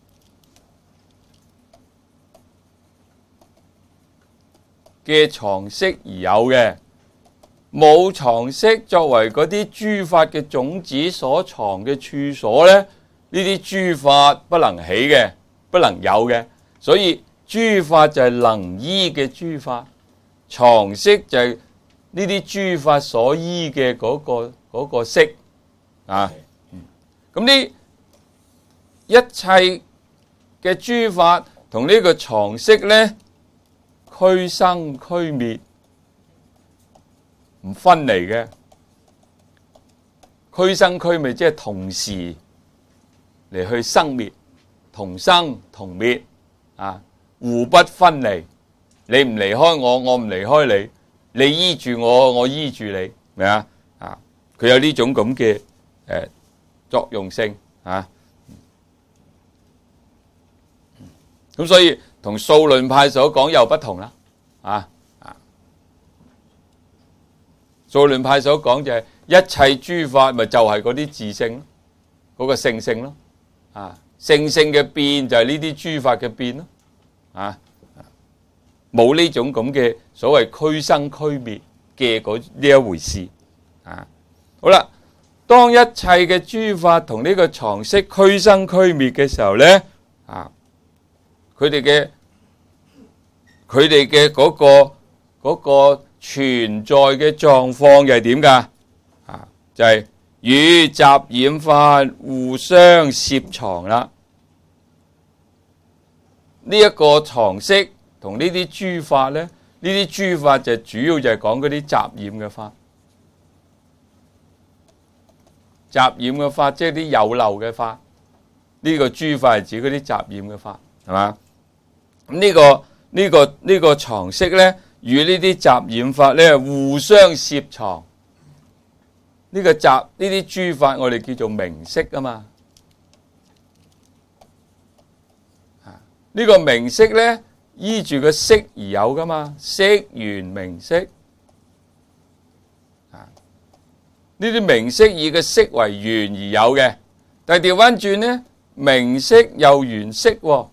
嘅藏識而有嘅，冇藏識作為嗰啲諸法嘅種子所藏嘅處所咧，呢啲諸法不能起嘅，不能有嘅，所以諸法就係能依嘅諸法，藏識就係呢啲諸法所依嘅嗰個識啊。咁呢一切嘅諸法同呢個藏識咧，俱生俱滅，唔分離嘅。俱生俱滅即係同時嚟去生滅，同生同滅互不分離。你唔離開我，我唔離開你，你依住我，我依住你，明啊？佢有呢種咁嘅作用性咁所以同數論派所講又不同啦，數論派所講就係一切諸法咪就係嗰啲自性，嗰個性性咯，性性嘅變就係呢啲諸法嘅變咯，冇呢種咁嘅所謂俱生俱滅嘅呢一回事，好啦， 當一切嘅諸法同呢個常識俱生俱滅嘅時候呢，佢哋嘅嗰個存在嘅狀況又係點㗎？就係與雜染法互相攝藏啦。呢一個常識同呢啲諸法呢，呢啲諸法就主要就係講嗰啲雜染嘅法。雜染嘅法即係啲有漏嘅法，呢個諸法係指嗰啲雜染嘅法，係嘛？咁呢個常識呢，與呢啲雜染法呢互相攝藏。呢啲諸法我哋叫做名色啊嘛。呢個名色呢，依住個色而有噶嘛，色緣名色。呢啲名色以個色為緣而有嘅，但係調翻轉呢，名色又緣色喎，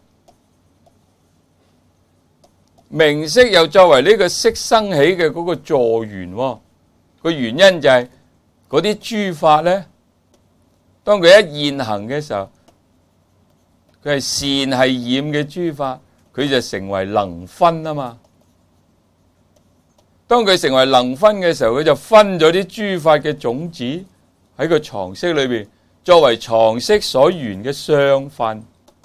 名色又作為呢個色生起嘅嗰個助緣喎。個原因就係嗰啲諸法呢，當佢一現行嘅時候，佢係善係染嘅諸法，佢就成為能分啊嘛。當佢成為能分嘅時候，佢就分咗啲諸法嘅種子喺個常識裏邊，作為常識所緣嘅相分。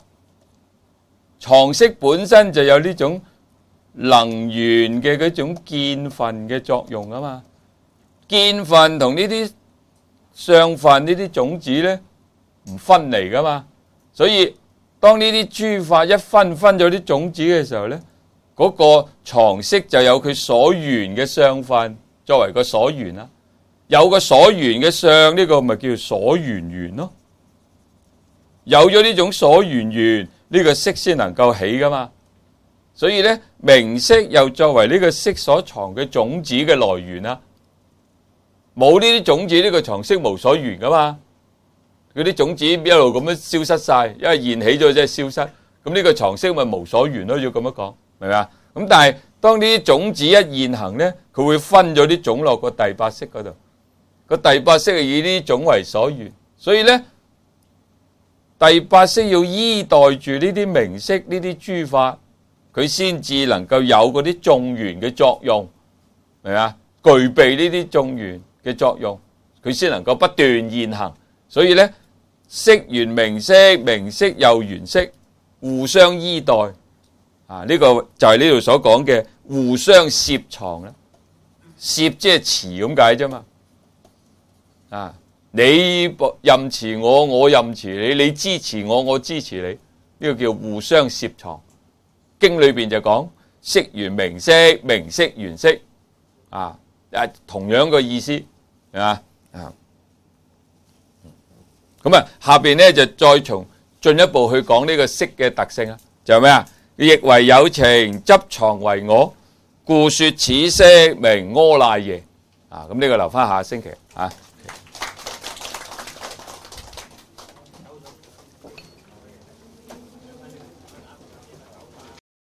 常識本身就有呢種能緣嘅嗰種見分嘅作用啊嘛。見分同呢啲相分呢啲種子呢，唔分離噶嘛，所以當呢啲諸法一分咗啲種子嘅時候呢，嗰個常識就有佢所緣嘅相分作為個所緣啦。有個所緣嘅相，呢個咪叫所緣緣咯。有咗呢種所緣緣，呢個色先能夠起噶嘛。所以呢，名色又作為呢個色所藏嘅種子嘅來源啦。冇呢啲種子，呢個常識無所緣噶嘛。嗰啲種子一路咁樣消失晒，因為現起咗即係消失。咁呢個常識咪無所緣咯，要咁樣講。明嘛？咁但係當呢啲種子一現行呢，佢會分咗啲種落個第八識嗰度。個第八識係以呢啲種為所緣，所以呢，第八識要依待住呢啲名色呢啲諸法，佢先至能夠有嗰啲眾緣嘅作用，明嘛？具備呢啲眾緣嘅作用，佢先能夠不斷現行。所以呢，色緣名色，名色又緣色，互相依待。呢個就係呢度所講嘅互相攝藏啦，攝即係持咁解啫嘛。你任持我，我任持你，你支持我，我支持你，呢個叫互相攝藏。經裏邊就講色緣名色，名色緣色，同樣個意思係嘛？咁下邊咧就再從進一步去講呢個色嘅特性啊，就係咩啊？亦為有情執藏為我，故說此色名阿賴耶。咁呢個留翻下星期啊。